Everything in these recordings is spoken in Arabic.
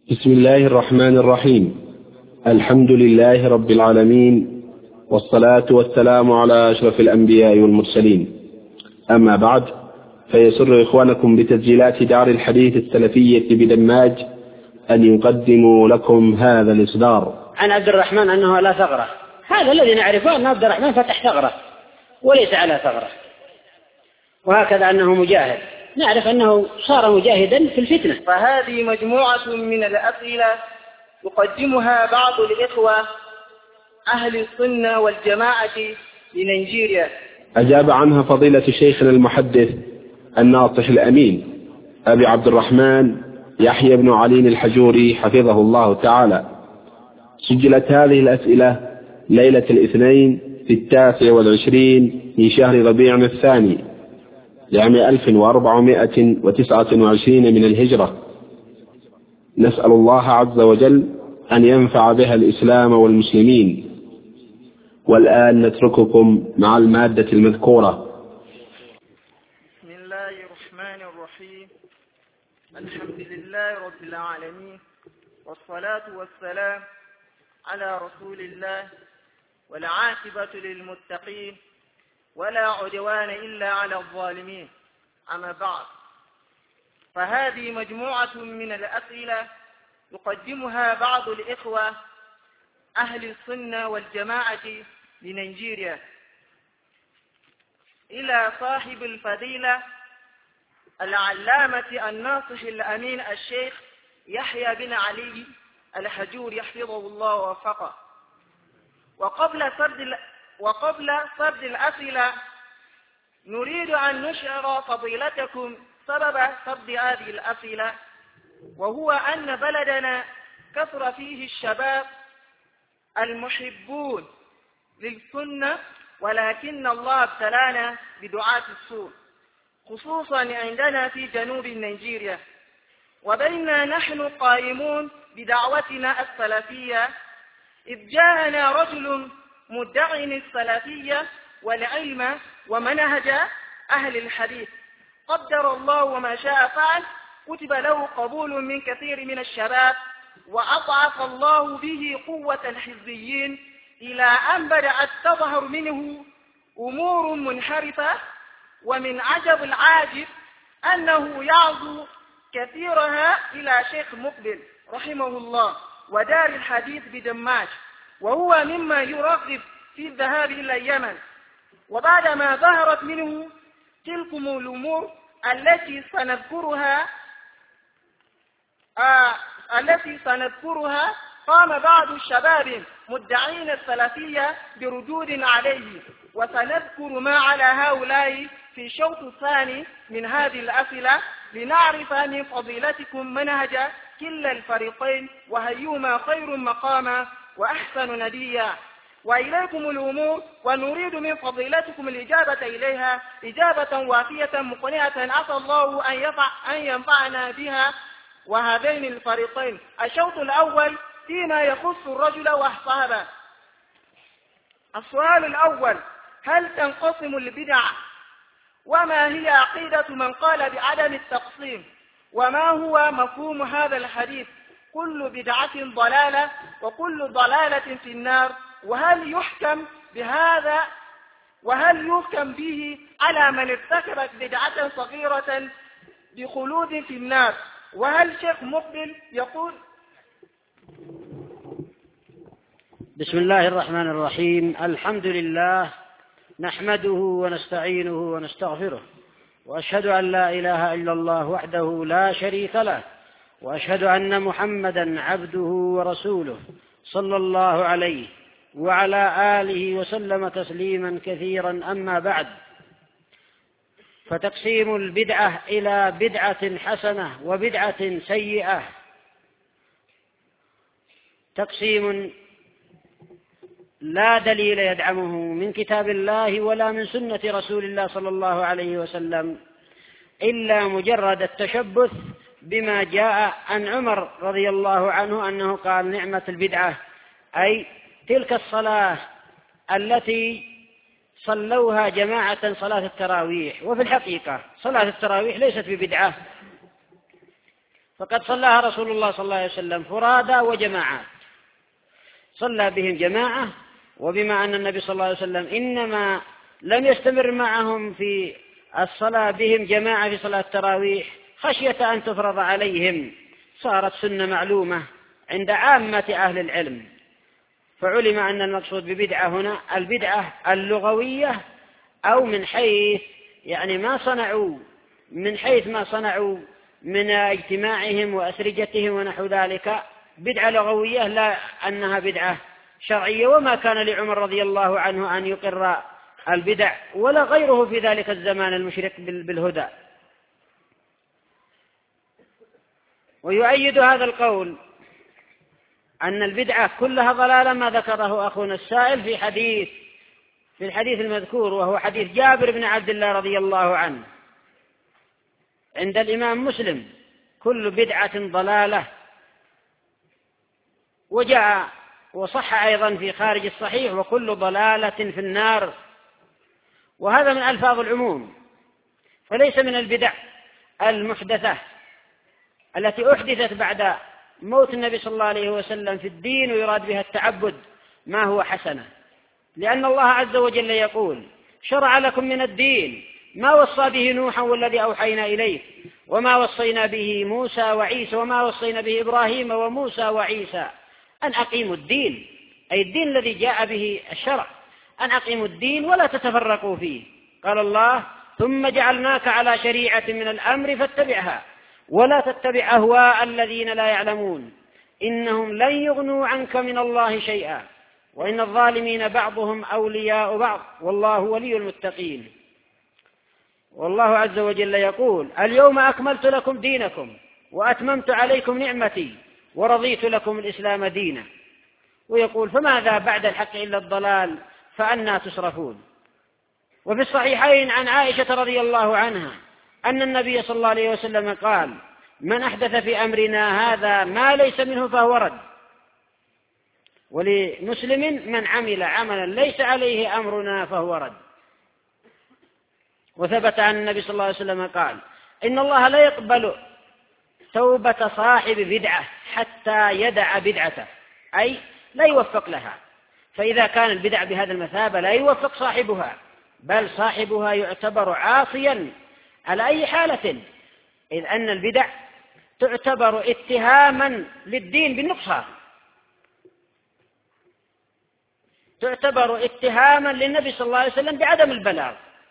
بسم الله الرحمن الرحيم. الحمد لله رب العالمين، والصلاة والسلام على أشرف الأنبياء والمرسلين. أما بعد، فيسر إخوانكم بتسجيلات دار الحديث السلفية بدماج أن يقدموا لكم هذا الإصدار. عن عبد الرحمن أنه على ثغرة. هذا الذي نعرفه أن عبد الرحمن فتح ثغرة وليس على ثغرة، وهكذا أنه مجاهد، نعرف أنه صار مجاهدا في الفتنة. فهذه مجموعة من الأسئلة يقدمها بعض الإخوة أهل السنة والجماعة لنيجيريا. أجاب عنها فضيلة شيخنا المحدث الناصح الأمين أبي عبد الرحمن يحيى بن علي الحجوري حفظه الله تعالى. سجلت هذه الأسئلة ليلة الاثنين في 29 من شهر ربيع الثاني لعام 1429 من الهجرة. نسأل الله عز وجل أن ينفع بها الإسلام والمسلمين. والآن نترككم مع المادة المذكورة. بسم الله الرحمن الرحيم. الحمد لله رب العالمين، والصلاة والسلام على رسول الله، والعاقبة للمتقين، ولا عدوان إلا على الظالمين. أما بعد، فهذه مجموعة من الأسئلة يقدمها بعض الإخوة أهل السنة والجماعة لنيجيريا إلى صاحب الفضيلة العلامة الناصح الأمين الشيخ يحيى بن علي الحجوري حفظه الله ووفقه. وقبل سرد الأسئلة نريد أن نشعر فضيلتكم سبب سرد هذه الأسئلة، وهو أن بلدنا كثر فيه الشباب المحبون للسنة، ولكن الله ابتلانا بدعاة السوء، خصوصا عندنا في جنوب نيجيريا. وبيننا نحن قائمون بدعوتنا السلفية، إذ جاءنا رجل مدعي السلفية والعلم ومنهج أهل الحديث، قدر الله وما شاء فعل، كتب له قبول من كثير من الشباب، وأضعف الله به قوة الحزبيين إلى أن بدأت تظهر منه أمور منحرفة. ومن عجب العاجب أنه يعزو كثيرها إلى شيخ مقبل رحمه الله ودار الحديث بدماج، وهو مما يرغب في الذهاب إلى اليمن. وبعدما ظهرت منه تلكم الأمور التي سنذكرها قام بعض الشباب مدعين السلفية بردود عليه، وسنذكر ما على هؤلاء في الشوط الثاني من هذه الأسئلة، لنعرف من فضيلتكم منهج كلا الفريقين، وهيهما خير مقاما وأحسن نديا. وإليكم الأمور، ونريد من فضيلتكم الإجابة إليها إجابة وافية مقنعة، عسى الله أن ينفعنا بها وهذين الفريقين. الشوط الأول فيما يخص الرجل وصحبه. السؤال الأول: هل تنقسم البدع؟ وما هي عقيدة من قال بعدم التقسيم؟ وما هو مفهوم هذا الحديث: كل بدعة ضلالة وكل ضلالة في النار؟ وهل يحكم به على من ارتكب بدعة صغيرة بخلود في النار؟ وهل شيخ مقبل يقول؟ بسم الله الرحمن الرحيم. الحمد لله، نحمده ونستعينه ونستغفره، وأشهد أن لا إله إلا الله وحده لا شريك له، وأشهد أن محمدا عبده ورسوله صلى الله عليه وعلى آله وسلم تسليما كثيرا. أما بعد، فتقسيم البدعة إلى بدعة حسنة وبدعة سيئة تقسيم لا دليل يدعمه من كتاب الله ولا من سنة رسول الله صلى الله عليه وسلم، إلا مجرد التشبث بما جاء عن عمر رضي الله عنه أنه قال: نعمة البدعة، أي تلك الصلاة التي صلوها جماعة صلاة التراويح. وفي الحقيقة صلاة التراويح ليست ببدعة، فقد صلاها رسول الله صلى الله عليه وسلم فرادى وجماعات، صلى بهم جماعة، وبما أن النبي صلى الله عليه وسلم إنما لم يستمر معهم في الصلاة بهم جماعة في صلاة التراويح خشية أن تفرض عليهم، صارت سنة معلومة عند عامة أهل العلم. فعلم أن المقصود ببدعة هنا البدعة اللغوية، أو من حيث يعني ما صنعوا من اجتماعهم وأسرجتهم ونحو ذلك بدعة لغوية، لا أنها بدعة شرعية. وما كان لعمر رضي الله عنه أن يقر البدع ولا غيره في ذلك الزمان المشرك بالهدى. ويؤيد هذا القول أن البدعة كلها ضلالة ما ذكره أخونا السائل في الحديث المذكور، وهو حديث جابر بن عبد الله رضي الله عنه عند الإمام مسلم: كل بدعة ضلالة. وجاء وصح أيضا في خارج الصحيح: وكل ضلالة في النار. وهذا من ألفاظ العموم، فليس من البدع المحدثة التي أحدثت بعد موت النبي صلى الله عليه وسلم في الدين ويراد بها التعبد ما هو حسنة، لأن الله عز وجل يقول: شرع لكم من الدين ما وصى به نوحا والذي أوحينا إليه وما وصينا به موسى وعيسى وما وصينا به إبراهيم وموسى وعيسى أن أقيموا الدين، أي الدين الذي جاء به الشرع، أن أقيموا الدين ولا تتفرقوا فيه. قال الله: ثم جعلناك على شريعة من الأمر فاتبعها ولا تتبع أهواء الذين لا يعلمون إنهم لن يغنوا عنك من الله شيئا وإن الظالمين بعضهم أولياء بعض والله ولي المتقين. والله عز وجل يقول: اليوم أكملت لكم دينكم وأتممت عليكم نعمتي ورضيت لكم الإسلام دينا. ويقول: فماذا بعد الحق إلا الضلال فأنى تصرفون. وفي الصحيحين عن عائشة رضي الله عنها أن النبي صلى الله عليه وسلم قال: من أحدث في أمرنا هذا ما ليس منه فهو رد. ولمسلم: من عمل عملا ليس عليه أمرنا فهو رد. وثبت عن النبي صلى الله عليه وسلم قال: إن الله لا يقبل توبة صاحب بدعة حتى يدع بدعته، أي لا يوفق لها. فإذا كان البدع بهذا المثابة لا يوفق صاحبها، بل صاحبها يعتبر عاصيا على أي حالة، إذ أن البدع تعتبر اتهاما للدين بالنقصان، تعتبر اتهاما للنبي صلى الله عليه وسلم بعدم البلاغ.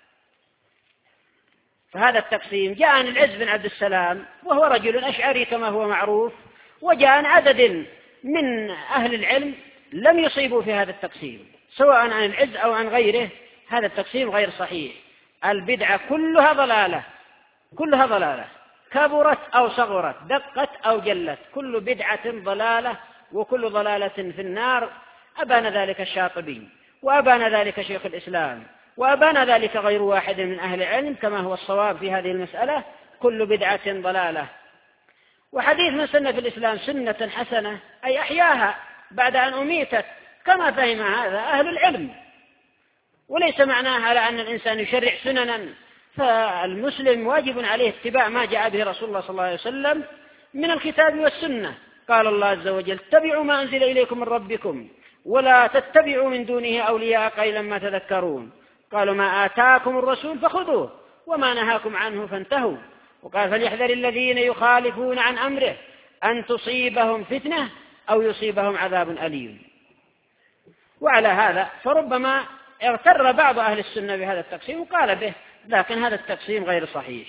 فهذا التقسيم جاء عن العز بن عبد السلام وهو رجل أشعري كما هو معروف، وجاء عن عدد من أهل العلم لم يصيبوا في هذا التقسيم، سواء عن العز أو عن غيره. هذا التقسيم غير صحيح. البدعة كلها ضلالة، كلها ضلالة، كبرت أو صغرت، دقت أو جلت، كل بدعة ضلالة وكل ضلالة في النار. أبان ذلك الشاطبي وأبان ذلك شيخ الإسلام وأبان ذلك غير واحد من أهل العلم كما هو الصواب في هذه المسألة: كل بدعة ضلالة. وحديث من سن في الإسلام سنة حسنة أي أحياها بعد أن أميتت، كما فهم هذا أهل العلم، وليس معناها على أن الإنسان يشرع سننا. فالمسلم واجب عليه اتباع ما جاء به رسول الله صلى الله عليه وسلم من الكتاب والسنة. قال الله عز وجل: اتبعوا ما أنزل إليكم من ربكم ولا تتبعوا من دونه أولياء قليلا ما تذكرون. قالوا: ما آتاكم الرسول فخذوه وما نهاكم عنه فانتهوا. وقال: فليحذر الذين يخالفون عن أمره أن تصيبهم فتنة أو يصيبهم عذاب أليم. وعلى هذا فربما اغتر بعض أهل السنة بهذا التقسيم وقال به، لكن هذا التقسيم غير صحيح.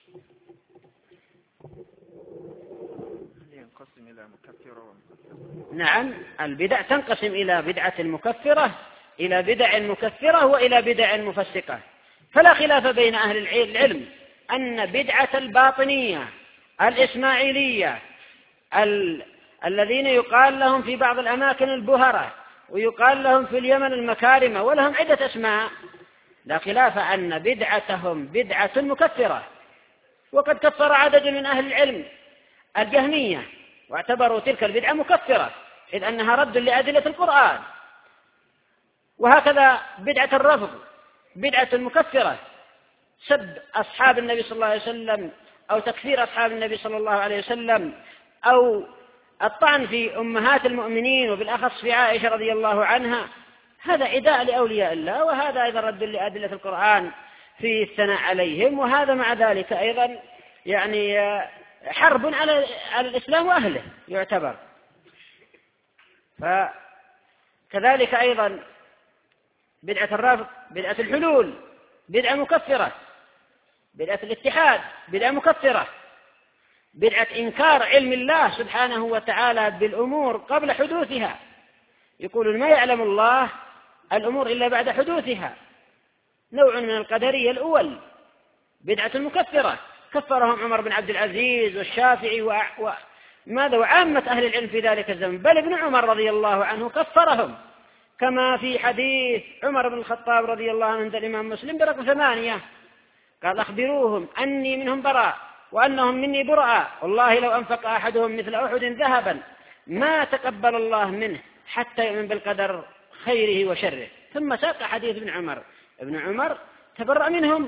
نعم، البدع تنقسم إلى بدعة مكفرة، إلى بدع مكفرة، وإلى بدع مفسقة. فلا خلاف بين أهل العلم أن بدعة الباطنية الإسماعيلية الذين يقال لهم في بعض الأماكن البهرة ويقال لهم في اليمن المكارمة ولهم عدة أسماء، لا خلاف أن بدعتهم بدعة مكفرة. وقد كفر عدد من أهل العلم الجهمية واعتبروا تلك البدعة مكفرة، إذ أنها رد لأدلة القرآن. وهكذا بدعة الرفض بدعة مكفرة، سب أصحاب النبي صلى الله عليه وسلم أو تكفير أصحاب النبي صلى الله عليه وسلم أو الطعن في أمهات المؤمنين وبالأخص في عائشة رضي الله عنها، هذا عداء لأولياء الله، وهذا أيضا رد لأدلة القرآن في الثناء عليهم، وهذا مع ذلك أيضا يعني حرب على الإسلام وأهله يعتبر. فكذلك أيضا بدعة الرفض، بدعة الحلول بدعة مكفرة، بدعة الاتحاد بدعة مكفرة، بدعة إنكار علم الله سبحانه وتعالى بالأمور قبل حدوثها، يقولون ما يعلم الله الأمور إلا بعد حدوثها، نوع من القدرية الأول، بدعة مكفرة، كفرهم عمر بن عبد العزيز والشافعي وعامة أهل العلم في ذلك الزمن، بل ابن عمر رضي الله عنه كفرهم، كما في حديث عمر بن الخطاب رضي الله عنه عند الإمام مسلم برقم 8 قال أخبروهم أني منهم براء وأنهم مني براء، والله لو أنفق أحدهم مثل أحد ذهبا ما تقبل الله منه حتى يؤمن بالقدر خيره وشره. ثم ساق حديث ابن عمر تبرأ منهم،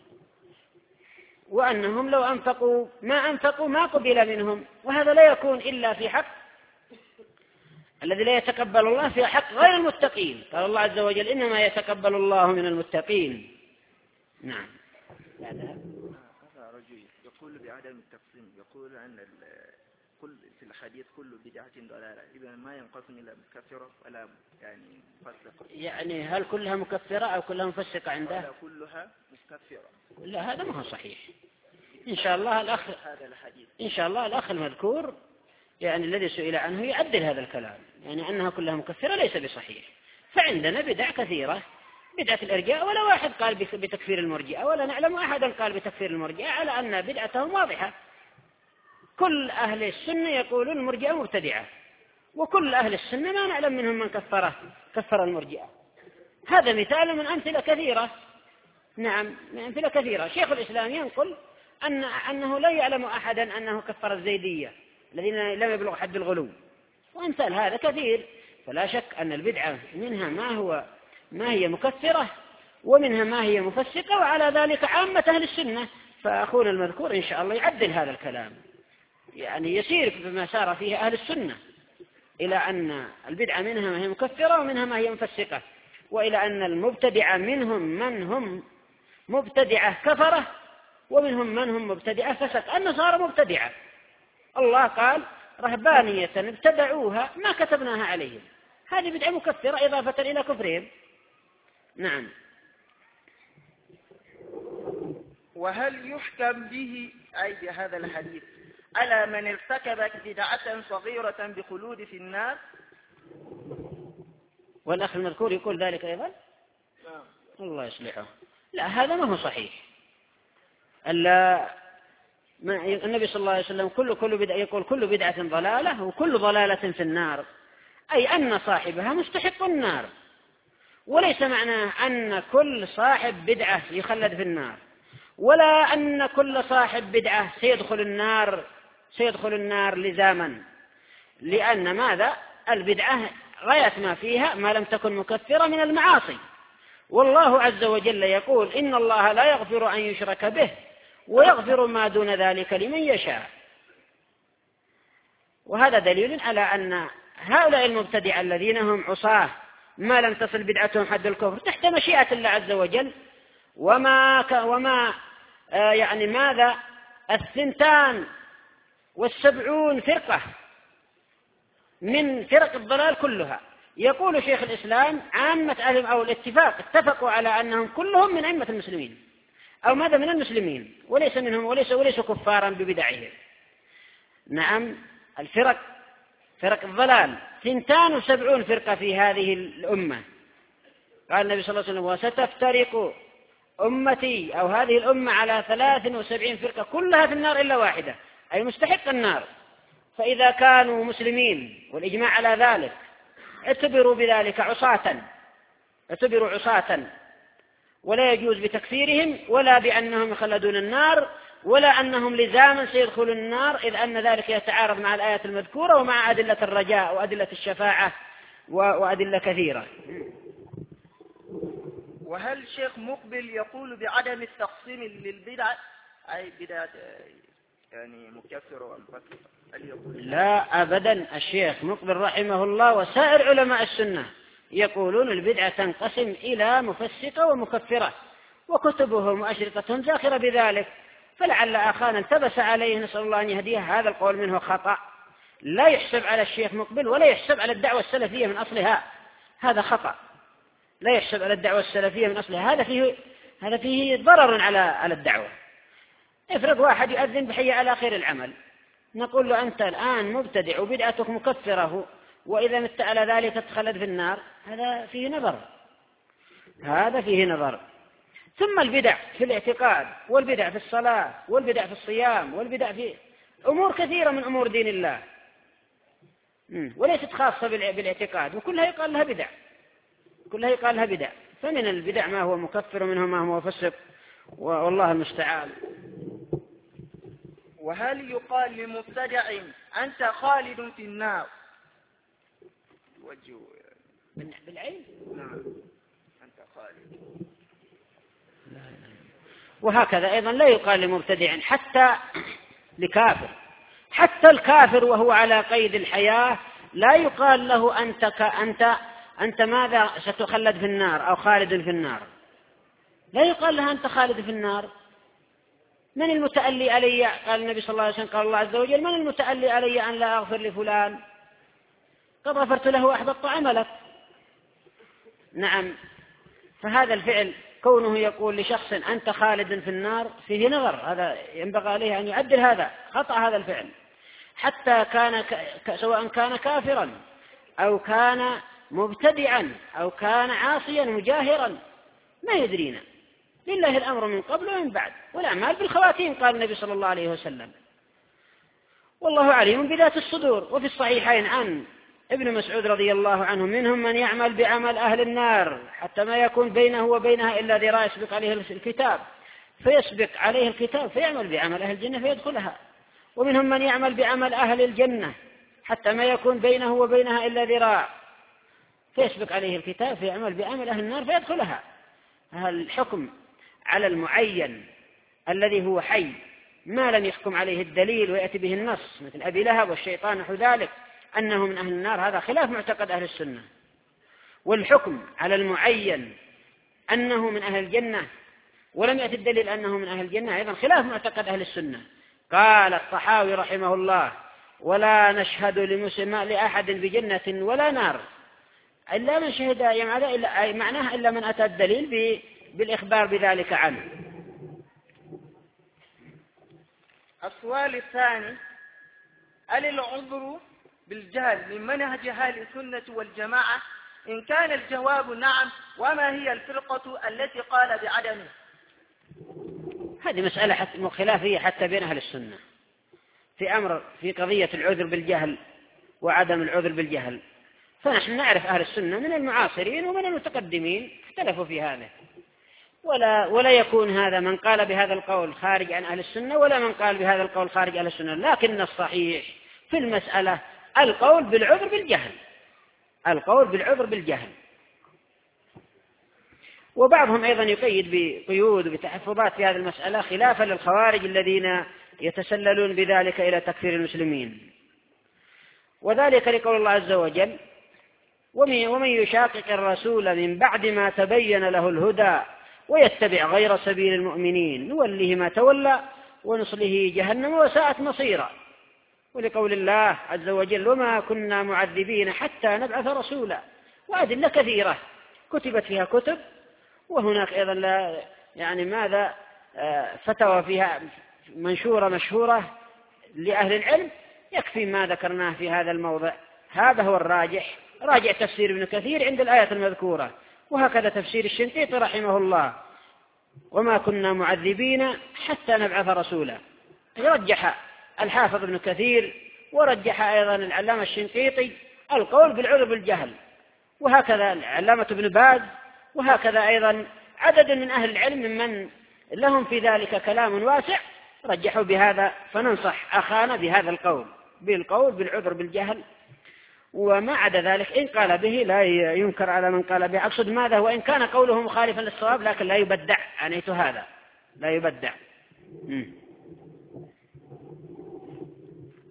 وأنهم لو أنفقوا ما قبل منهم، وهذا لا يكون إلا في حق الذي لا يتقبل الله، في حق غير المتقين. قال الله عز وجل إنما يتقبل الله من المتقين. نعم. هذا رجل يقول بعدم التقسيم، يقول أن كل في الحديث كل بدعة ضلالة، إذا ما ينقسم إلى مكفرة ولا يعني مفسقة. يعني هل كلها مكفرة أو كلها مفسقة عنده؟ لا، كلها مكفرة. لا، هذا ما هو صحيح. إن شاء الله الأخ المذكور يعني الذي سئل عنه يعدل هذا الكلام، يعني أنها كلها مكفرة ليس بصحيح. فعندنا بدع كثيرة، بدعة الإرجاء ولا واحد قال بتكفير المرجئة، ولا نعلم أحدا قال بتكفير المرجئة، على أن بدعتهم واضحة. كل أهل السنة يقولون المرجئة مبتدعة، وكل أهل السنة ما نعلم منهم من كفر المرجئة. هذا مثال من أمثلة كثيرة. نعم، من أمثلة كثيرة. شيخ الإسلام ينقل أنه لا يعلم أحدا أنه كفر الزيدية الذين لم يبلغ حد الغلو، وأمثال هذا كثير. فلا شك أن البدعة منها ما هي مكفرة، ومنها ما هي مفسقة، وعلى ذلك عامة أهل السنة. فأخونا المذكور إن شاء الله يعدل هذا الكلام، يعني يسير بما سار فيه أهل السنة، إلى أن البدعة منها ما هي مكفرة ومنها ما هي مفسقة، وإلى أن المبتدعة منهم من هم مبتدعة كفرة، ومنهم من هم مبتدعة فسق. النصارى مبتدعة، الله قال رهبانية ابتدعوها ما كتبناها عليهم، هذه بدعة مكفرة إضافة إلى كفرهم. نعم. وهل يحكم به أي بهذا الحديث على من ارتكب بدعة صغيرة بخلود في النار؟ والأخ المذكور يقول ذلك أيضا؟ الله يصلحه. لا، هذا ما هو صحيح. النبي صلى الله عليه وسلم يقول كل بدعة ضلالة وكل ضلالة في النار، أي أن صاحبها مستحق النار، وليس معناه أن كل صاحب بدعة يخلد في النار، ولا أن كل صاحب بدعة سيدخل النار لزاما، لأن ماذا؟ البدعة غاية ما فيها ما لم تكن مكفرة من المعاصي، والله عز وجل يقول إن الله لا يغفر أن يشرك به ويغفر ما دون ذلك لمن يشاء. وهذا دليل على أن هؤلاء المبتدعة الذين هم عصاة ما لم تصل بدعتهم حد الكفر تحت مشيئة الله عز وجل، وما يعني ماذا 72 فرقة من فرق الضلال كلها. يقول شيخ الإسلام عامة أهل أو الاتفاق اتفقوا على أنهم كلهم من أئمة المسلمين، أو ماذا من المسلمين، وليس منهم وليسوا كفارا ببدعهم. نعم، فرق الضلال 72 فرقة في هذه الأمة. قال النبي صلى الله عليه وسلم وستفترق أمتي أو هذه الأمة على 73 فرقة كلها في النار إلا واحدة، أي مستحق النار. فإذا كانوا مسلمين والإجماع على ذلك اعتبروا بذلك عصاة، ولا يجوز بتكفيرهم ولا بأنهم يخلدون النار ولا أنهم لزاما سيدخلون النار، إذ أن ذلك يتعارض مع الآيات المذكورة ومع أدلة الرجاء وأدلة الشفاعة وأدلة كثيرة. وهل شيخ مقبل يقول بعدم التقسيم للبدع أي بدعة يعني مكفر ومفسق؟ هل يقول لا أبدا. الشيخ مقبل رحمه الله وسائر علماء السنة يقولون البدعة تنقسم إلى مفسقة ومكفرة، وكتبهم وأشرطتهم زاخرة بذلك، فلعل أخانا التبس عليه نسأل الله أن يهديه هذا القول منه خطأ، لا يحسب على الشيخ مقبل ولا يحسب على الدعوة السلفية من أصلها، هذا خطأ، لا يحسب على الدعوة السلفية من أصلها، هذا فيه ضرر على الدعوة. افرض واحد يؤذن بحي على خير العمل، نقول له أنت الآن مبتدع وبدعتك مكفره، وإذا مت على ذلك تخلد في النار، هذا فيه نظر. ثم البدع في الاعتقاد، والبدع في الصلاة، والبدع في الصيام، والبدع في أمور كثيرة من أمور دين الله، وليست خاصة بالاعتقاد، وكلها يقال لها بدع، فمن البدع ما هو مكفر ومنه ما هو فسق، والله المستعان. وهل يقال لمبتدع أنت خالد في النار؟ وجه بالعين؟ نعم، أنت خالد. وهكذا أيضا لا يقال لمبتدع حتى لكافر، حتى الكافر وهو على قيد الحياة لا يقال له أنت ماذا ستخلد في النار أو خالد في النار، لا يقال له أنت خالد في النار. من المتألي علي؟ قال النبي صلى الله عليه وسلم، قال الله عز وجل: من المتألي علي أن لا أغفر لفلان؟ قد غفرت له وأحبطت عملك. نعم، فهذا الفعل كونه يقول لشخص أنت خالد في النار فيه نظر، هذا ينبغي عليه أن يعدل، هذا خطأ هذا الفعل، حتى كان سواء كان كافرا أو كان مبتدعا أو كان عاصيا مجاهرا، ما يدرينا، لله الأمر من قبل ومن بعد، والأعمال بالخواتيم، قال النبي صلى الله عليه وسلم، والله عليم بذات الصدور. وفي الصحيحين عن ابن مسعود رضي الله عنه: منهم من يعمل بعمل أهل النار حتى ما يكون بينه وبينها إلا ذراع يسبق عليه الكتاب فيسبق عليه الكتاب فيعمل بعمل أهل الجنة فيدخلها، ومنهم من يعمل بعمل أهل الجنة حتى ما يكون بينه وبينها إلا ذراع فيسبق عليه الكتاب فيعمل بعمل أهل النار فيدخلها. الحكم على المعين الذي هو حي ما لم يحكم عليه الدليل ويأتي به النص، مثل أبي لهب والشيطان نحو ذلك، أنه من أهل النار، هذا خلاف معتقد أهل السنة. والحكم على المعين أنه من أهل الجنة ولم يأتي الدليل أنه من أهل الجنة أيضا خلاف معتقد أهل السنة. قال الطحاوي رحمه الله: ولا نشهد لمسلم لأحد بجنة ولا نار إلا من شهد، يعني معناه إلا من أتى الدليل بالإخبار بذلك عنه. السؤال الثاني: هل العذر بالجهل من منهج أهل السنة والجماعة؟ إن كان الجواب نعم، وما هي الفرقة التي قال بعدمه؟ هذه مسألة خلافية حتى بين أهل السنة في قضية العذر بالجهل وعدم العذر بالجهل، فنحن نعرف أهل السنة من المعاصرين ومن المتقدمين اختلفوا في هذا، ولا يكون هذا من قال بهذا القول خارج عن أهل السنة ولا من قال بهذا القول خارج أهل السنة، لكن الصحيح في المسألة القول بالعذر بالجهل. وبعضهم أيضا يقيد بقيود وبتحفظات في هذه المسألة خلافا للخوارج الذين يتسللون بذلك إلى تكفير المسلمين، وذلك لقول الله عز وجل: ومن يشاقق الرسول من بعد ما تبين له الهدى ويتبع غير سبيل المؤمنين نوله ما تولى ونصله جهنم وساءت مصيرا. ولقول الله عز وجل: وما كنا معذبين حتى نبعث رسولا. وأدلة كثيرة كتبت فيها كتب، وهناك أيضا ماذا فتوى فيها مشهورة لأهل العلم، يكفي ما ذكرناه في هذا الموضع. هذا هو الراجح، راجع تفسير ابن كثير عند الآية المذكورة، وهكذا تفسير الشنقيطي رحمه الله: وما كنا معذبين حتى نبعث رسولا. يرجح الحافظ ابن كثير ورجح أيضا العلامة الشنقيطي القول بالعذر بالجهل، وهكذا العلامة ابن باز، وهكذا أيضا عدد من أهل العلم ممن لهم في ذلك كلام واسع رجحوا بهذا. فننصح أخانا بهذا القول بالعذر بالجهل، وما عدا ذلك إن قال به لا ينكر على من قال به. أقصد ماذا؟ وإن كان قوله مخالفا للصواب لكن لا يبدع، عنيت هذا لا يبدع.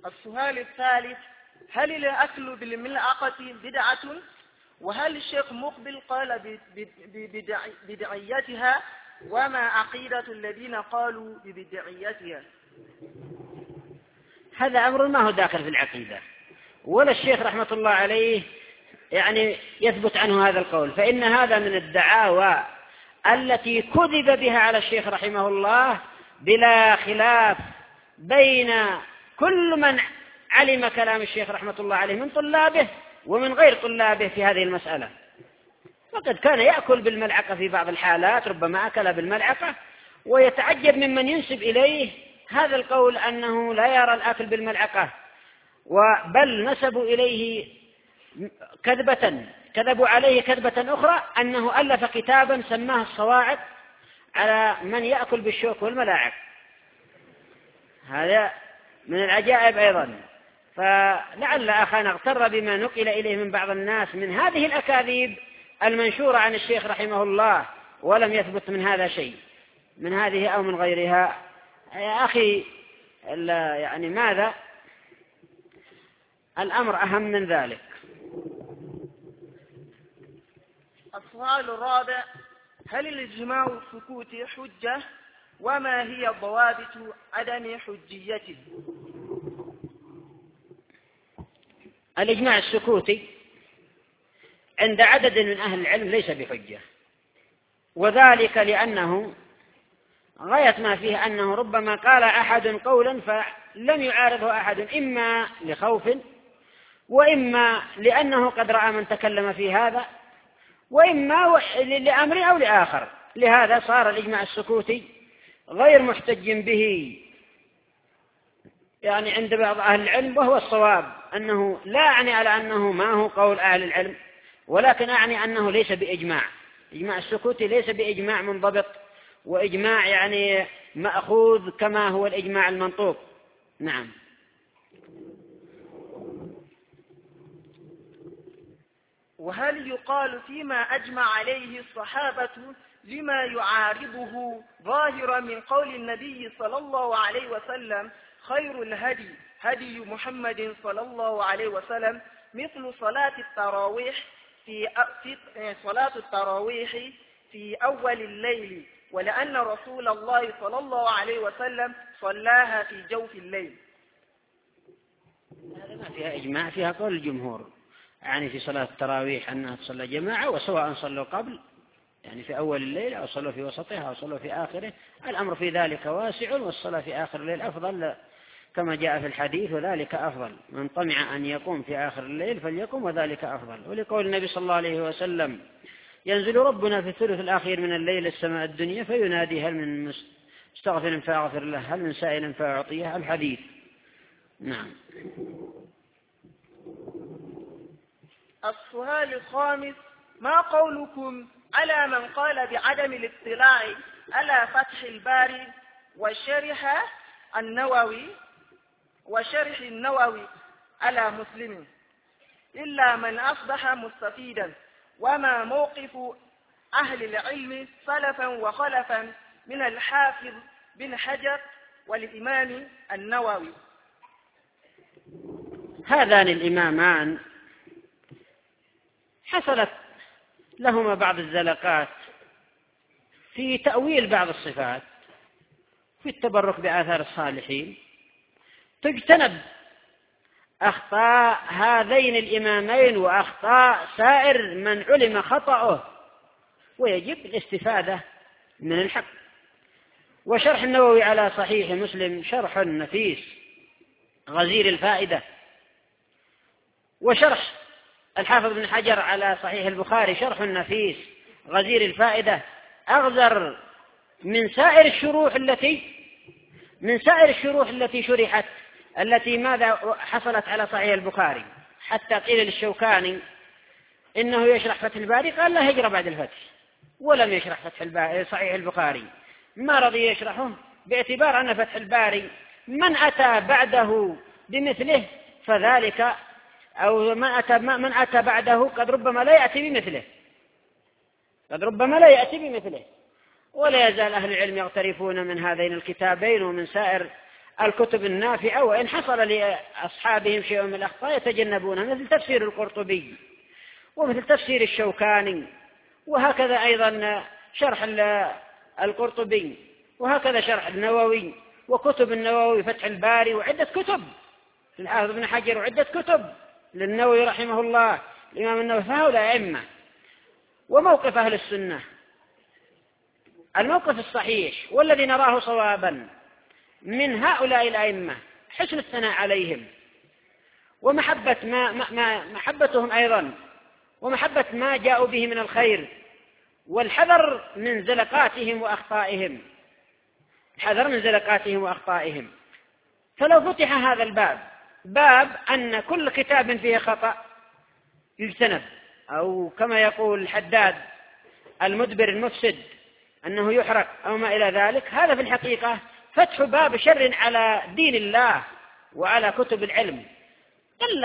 السؤال الثالث: هل الأكل بالملعقة بدعة؟ وهل الشيخ مقبل قال بدعيتها؟ وما عقيدة الذين قالوا ببدعيتها؟ هذا أمر ما هو داخل في العقيدة، ولا الشيخ رحمة الله عليه يعني يثبت عنه هذا القول، فإن هذا من الدعاوى التي كذب بها على الشيخ رحمه الله بلا خلاف بين كل من علم كلام الشيخ رحمة الله عليه من طلابه ومن غير طلابه في هذه المسألة. وقد كان يأكل بالملعقة في بعض الحالات، ربما أكل بالملعقة، ويتعجب ممن ينسب إليه هذا القول أنه لا يرى الأكل بالملعقة، بل نسبوا إليه كذبوا عليه كذبة أخرى أنه ألف كتابا سماه الصواعق على من يأكل بالشوك والملاعق. هذا من العجائب أيضا. فلعل أخانا اغتر بما نقل إليه من بعض الناس من هذه الأكاذيب المنشورة عن الشيخ رحمه الله، ولم يثبت من هذا شيء، من هذه أو من غيرها. يا أخي يعني ماذا؟ الأمر أهم من ذلك. السؤال الرابع: هل الإجماع السكوتي حجة؟ وما هي ضوابط عدم حجيته؟ الإجماع السكوتي عند عدد من أهل العلم ليس بحجة، وذلك لأنه غاية ما فيه أنه ربما قال أحد قولا فلم يعارضه أحد، إما لخوف وإما لأنه قد رأى من تكلم في هذا، وإما لأمر أو لآخر. لهذا صار الإجماع السكوتي غير محتج به يعني عند بعض أهل العلم، وهو الصواب أنه لا أعني على أنه ما هو قول أهل العلم، ولكن أعني أنه ليس بإجماع. إجماع السكوتي ليس بإجماع منضبط، وإجماع يعني مأخوذ كما هو الإجماع المنطوق. نعم. وهل يقال فيما أجمع عليه الصحابة لما يعارضه ظاهرا من قول النبي صلى الله عليه وسلم: خير الهدي هدي محمد صلى الله عليه وسلم، مثل صلاة التراويح في أول الليل، ولأن رسول الله صلى الله عليه وسلم صلاها في جوف الليل؟ هذا ما فيها إجماع، فيها قول الجمهور يعني في صلاة التراويح أنها تصلى جماعة، وسواء صلوا قبل يعني في أول الليل أو صلوا في وسطها أو صلوا في آخره، الأمر في ذلك واسع، والصلاة في آخر الليل أفضل كما جاء في الحديث: وذلك أفضل، من طمع أن يقوم في آخر الليل فليقم وذلك أفضل. ولقول النبي صلى الله عليه وسلم: ينزل ربنا في الثلث الأخير من الليل السماء الدنيا فينادي: هل من مستغفر فأغفر له، هل من سائل فأعطيه، الحديث. نعم. السؤال الخامس: ما قولكم على من قال بعدم الاطلاع على فتح الباري وشرح النووي على مسلم إلا من أصبح مستفيدا؟ وما موقف أهل العلم سلفا وخلفا من الحافظ بن حجر والإمام النووي؟ هذان الإمامان حصلت لهما بعض الزلقات في تأويل بعض الصفات، في التبرك بآثار الصالحين، تجتنب أخطاء هذين الإمامين وأخطاء سائر من علم خطأه، ويجب الاستفادة من الحق. وشرح النووي على صحيح مسلم شرح نفيس غزير الفائدة، وشرح الحافظ بن حجر على صحيح البخاري شرح نفيس غزير الفائدة أغزر من سائر الشروح التي شرحت، التي ماذا حصلت على صحيح البخاري، حتى قيل للشوكاني إنه يشرح فتح الباري، قال لا هجرة بعد الفتح، ولم يشرح صحيح البخاري، ما رضي يشرحه باعتبار أن فتح الباري من أتى بعده بمثله فذلك، أو من أتى بعده قد ربما لا يأتي بمثله، ولا يزال أهل العلم يغترفون من هذين الكتابين ومن سائر الكتب النافعة، وإن حصل لأصحابهم شيء من الأخطاء يتجنبونها، مثل تفسير القرطبي ومثل تفسير الشوكاني، وهكذا أيضا شرح القرطبي، وهكذا شرح النووي وكتب النووي، فتح الباري، وعدة كتب للحافظ ابن حجر، وعدة كتب للنووي رحمه الله الإمام النووي. فهؤلاء أئمة. وموقف أهل السنة الموقف الصحيح والذي نراه صوابا من هؤلاء الأئمة حسن الثناء عليهم، ومحبة محبتهم أيضا، ومحبة ما جاءوا به من الخير، والحذر من زلقاتهم وأخطائهم، الحذر من زلقاتهم وأخطائهم. فلو فتح هذا الباب، باب أن كل كتاب فيه خطأ يجتنب، أو كما يقول الحداد المدبر المفسد أنه يحرق أو ما إلى ذلك، هذا في الحقيقة فتح باب شر على دين الله وعلى كتب العلم. قل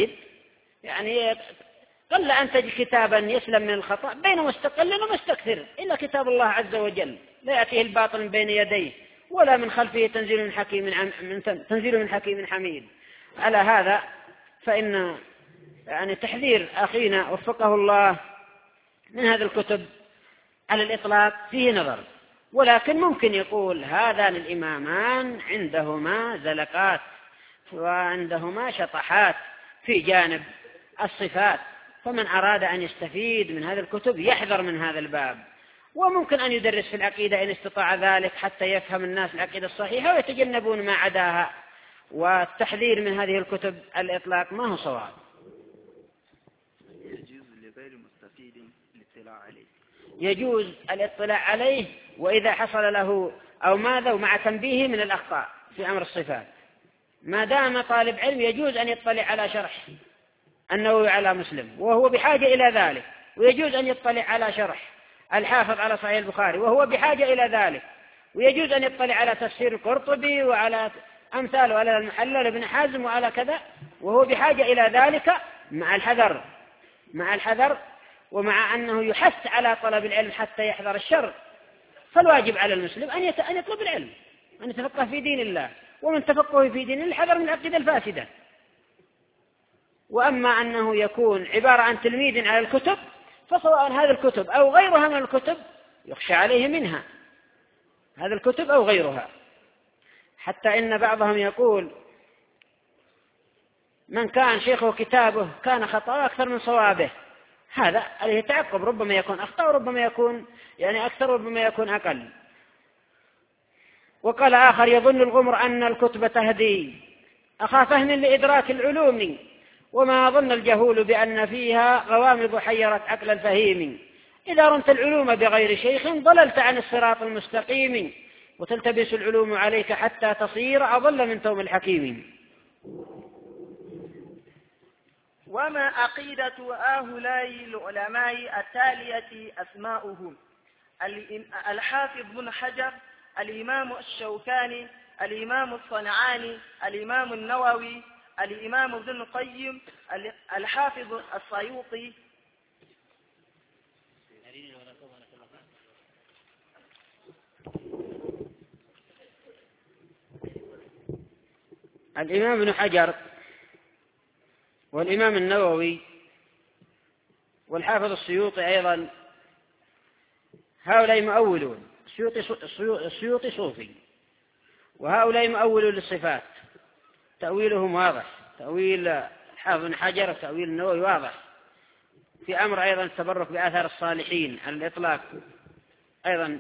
أن تجد كتابا يسلم من الخطأ بين مستقل ومستكثر إلا كتاب الله عز وجل، لا يأتيه الباطل من بين يديه ولا من خلفه تنزيل من حكيم حميد. على هذا فإن تحذير أخينا وفقه الله من هذه الكتب على الإطلاق فيه نظر، ولكن ممكن يقول هذان الإمامان عندهما زلقات وعندهما شطحات في جانب الصفات، فمن أراد أن يستفيد من هذه الكتب يحذر من هذا الباب. وممكن أن يدرس في العقيدة إن استطاع ذلك حتى يفهم الناس العقيدة الصحيحة ويتجنبون ما عداها، والتحذير من هذه الكتب الإطلاق ما هو صواب. يجوز لغير مستفيد الاطلاع عليه، يجوز الاطلاع عليه، وإذا حصل له أو ماذا ومع تنبيه من الأخطاء في أمر الصفات، ما دام طالب علم يجوز أن يطلع على شرح النووي على مسلم وهو بحاجة إلى ذلك، ويجوز أن يطلع على شرح الحافظ على صحيح البخاري وهو بحاجة إلى ذلك، ويجوز أن يطلع على تفسير القرطبي وعلى أمثال وعلى المحلل ابن حزم وعلى كذا وهو بحاجة إلى ذلك، مع الحذر ومع أنه يحث على طلب العلم حتى يحذر الشر. فالواجب على المسلم أن يطلب العلم، أن يتفقه في دين الله، ومن تفقه في دين الله الحذر من العقيدة الفاسدة. وأما أنه يكون عبارة عن تلميذ على الكتب، فسواء هذه الكتب أو غيرها من الكتب يخشى عليه منها، هذه الكتب أو غيرها. حتى إن بعضهم يقول من كان شيخه كتابه كان خطأ أكثر من صوابه، هذا عليه تعقب، ربما يكون أخطأ وربما يكون أكثر وربما يكون أقل. وقال آخر يظن الغمر أن الكتب تهدي أخا فهم لإدراك العلوم، وما ظن الجهول بأن فيها غوامض حيرت عقل الفهيم. إذا رمت العلوم بغير شيخ ضللت عن الصراط المستقيم، وتلتبس العلوم عليك حتى تصير أضل من توم الحكيم. وما عقيدة هؤلاء العلماء التالية أسماؤهم: الحافظ بن حجر، الإمام الشوكاني، الإمام الصنعاني، الإمام النووي، الإمام ابن القيم، الحافظ السيوطي. الإمام ابن حجر والإمام النووي والحافظ السيوطي أيضا، هؤلاء مؤولون. السيوطي صوفي، وهؤلاء مؤولون للصفات، تأويلهم واضح، تأويل الحافظ بن حجر وتأويل النووي واضح. في أمر أيضا التبرك بآثار الصالحين على الإطلاق أيضا،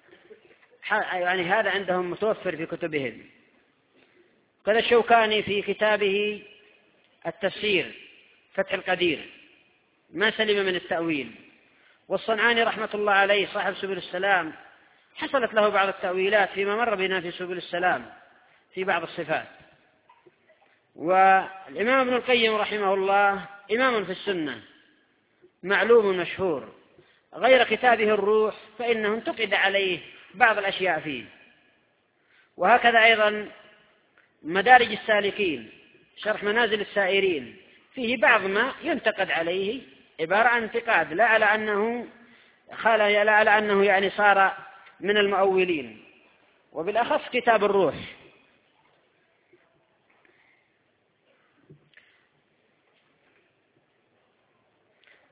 هذا عندهم متوفر في كتبهم. كذا الشوكاني في كتابه التفسير فتح القدير ما سلم من التأويل. والصنعاني رحمة الله عليه صاحب سبل السلام حصلت له بعض التأويلات فيما مر بنا في سبل السلام في بعض الصفات. والإمام ابن القيم رحمه الله إمام في السنة معلوم مشهور، غير كتابه الروح فإنه انتقد عليه بعض الأشياء فيه. وهكذا أيضا مدارج السالكين شرح منازل السائرين فيه بعض ما ينتقد عليه، عبارة عن انتقاد لا على أنه صار من المؤولين. وبالأخص كتاب الروح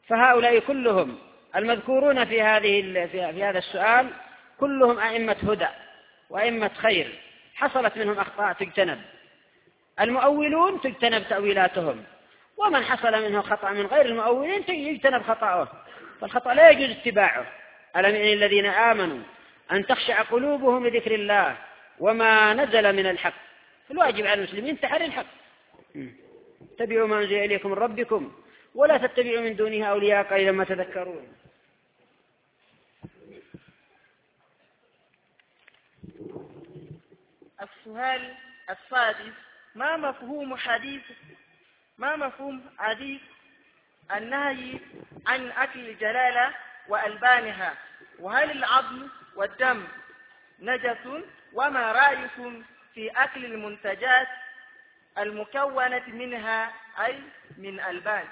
فهؤلاء كلهم المذكورون في هذا السؤال كلهم أئمة هدى وأئمة خير، حصلت منهم أخطاء تجتنب، المؤولون تجتنب تأويلاتهم، ومن حصل منه خطأ من غير المؤولين يجتنب خطأه، فالخطأ لا يجوز اتباعه. ألم يعن الذين آمنوا أن تخشع قلوبهم لذكر الله وما نزل من الحق، فالواجب على المسلمين تحري الحق. اتبعوا ما أنزل إليكم من ربكم ولا تتبعوا من دونها أولياء قليلا ما تذكرون. السؤال السادس: ما مفهوم حديث النهي عن أكل الجلالة وألبانها؟ وهل العظم والدم نجس؟ وما رأيكم في أكل المنتجات المكونة منها أي من ألبان؟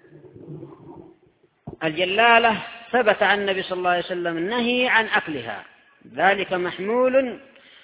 الجلالة ثبت عن النبي صلى الله عليه وسلم النهي عن أكلها، ذلك محمول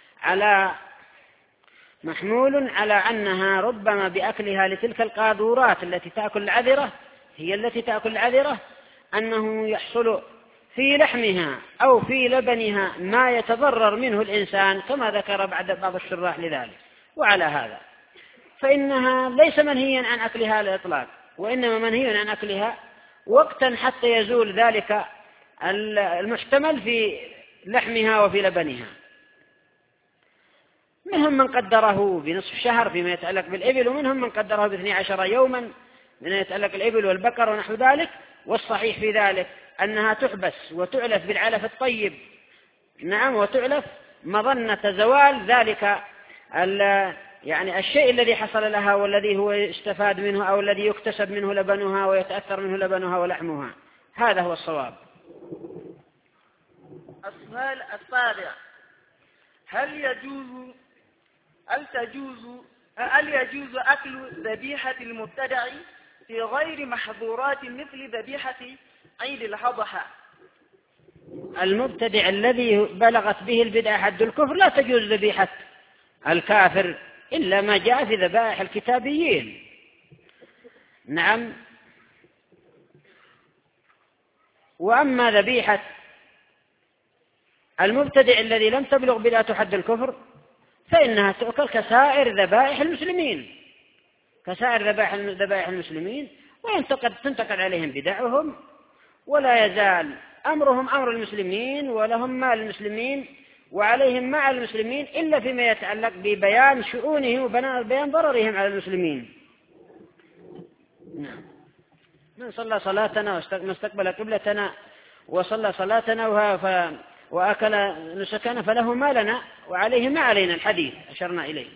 على أنها ربما بأكلها لتلك القاذورات التي تأكل العذرة، هي التي تأكل العذرة، أنه يحصل في لحمها أو في لبنها ما يتضرر منه الإنسان، كما ذكر بعض الشراح لذلك. وعلى هذا فإنها ليس منهيا عن أكلها على الإطلاق، وإنما منهي عن أكلها وقتا حتى يزول ذلك المحتمل في لحمها وفي لبنها. منهم من قدره بنصف شهر فيما يتعلق بالإبل، ومنهم من قدره ب12 يوما من يتعلق الإبل والبقر ونحو ذلك. والصحيح في ذلك أنها تحبس وتعلف بالعلف الطيب، نعم، وتعلف مظنة زوال ذلك يعني الشيء الذي حصل لها والذي هو استفاد منه أو الذي يكتسب منه لبنها ويتأثر منه لبنها ولحمها. هذا هو الصواب. السؤال السابع: هل يجوز أكل ذبيحة المبتدع في غير محظورات مثل ذبيحة عيد الأضحى؟ المبتدع الذي بلغت به البدعة حد الكفر لا تجوز ذبيحة الكافر إلا ما جاء في ذبائح الكتابيين، نعم. وأما ذبيحة المبتدع الذي لم تبلغ بدعة حد الكفر فإنها تؤكل كسائر ذبائح المسلمين، كسائر ذبائح المسلمين، وتنتقد عليهم بدعهم، ولا يزال أمرهم أمر المسلمين، ولهم مال المسلمين، وعليهم مع المسلمين، إلا فيما يتعلق ببيان شؤونهم وبيان ضررهم على المسلمين. نعم. من صلى صلاتنا واستقبل قبلتنا وصلى صلاتنا وأكل نسكنا فله ما لنا وعليه ما علينا، الحديث أشرنا إليه.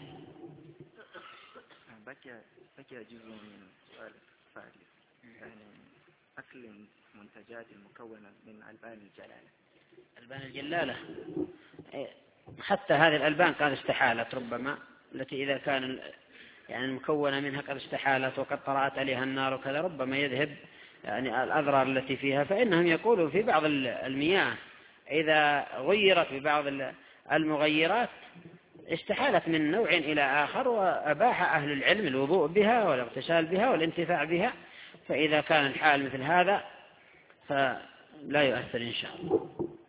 بقي جزء من سؤال الثالث، يعني أكل المنتجات المكونة من ألبان الجلالة. ألبان الجلالة حتى هذه الألبان قد استحالت، ربما التي إذا كان يعني المكونة منها قد استحالت وقد طرأت عليها النار وكذا، ربما يذهب يعني الأضرار التي فيها. فإنهم يقولوا في بعض المياه إذا غيرت ببعض المغيرات استحالت من نوع إلى آخر، وأباح أهل العلم الوضوء بها والاغتسال بها والانتفاع بها. فإذا كان الحال مثل هذا فلا يؤثر إن شاء الله.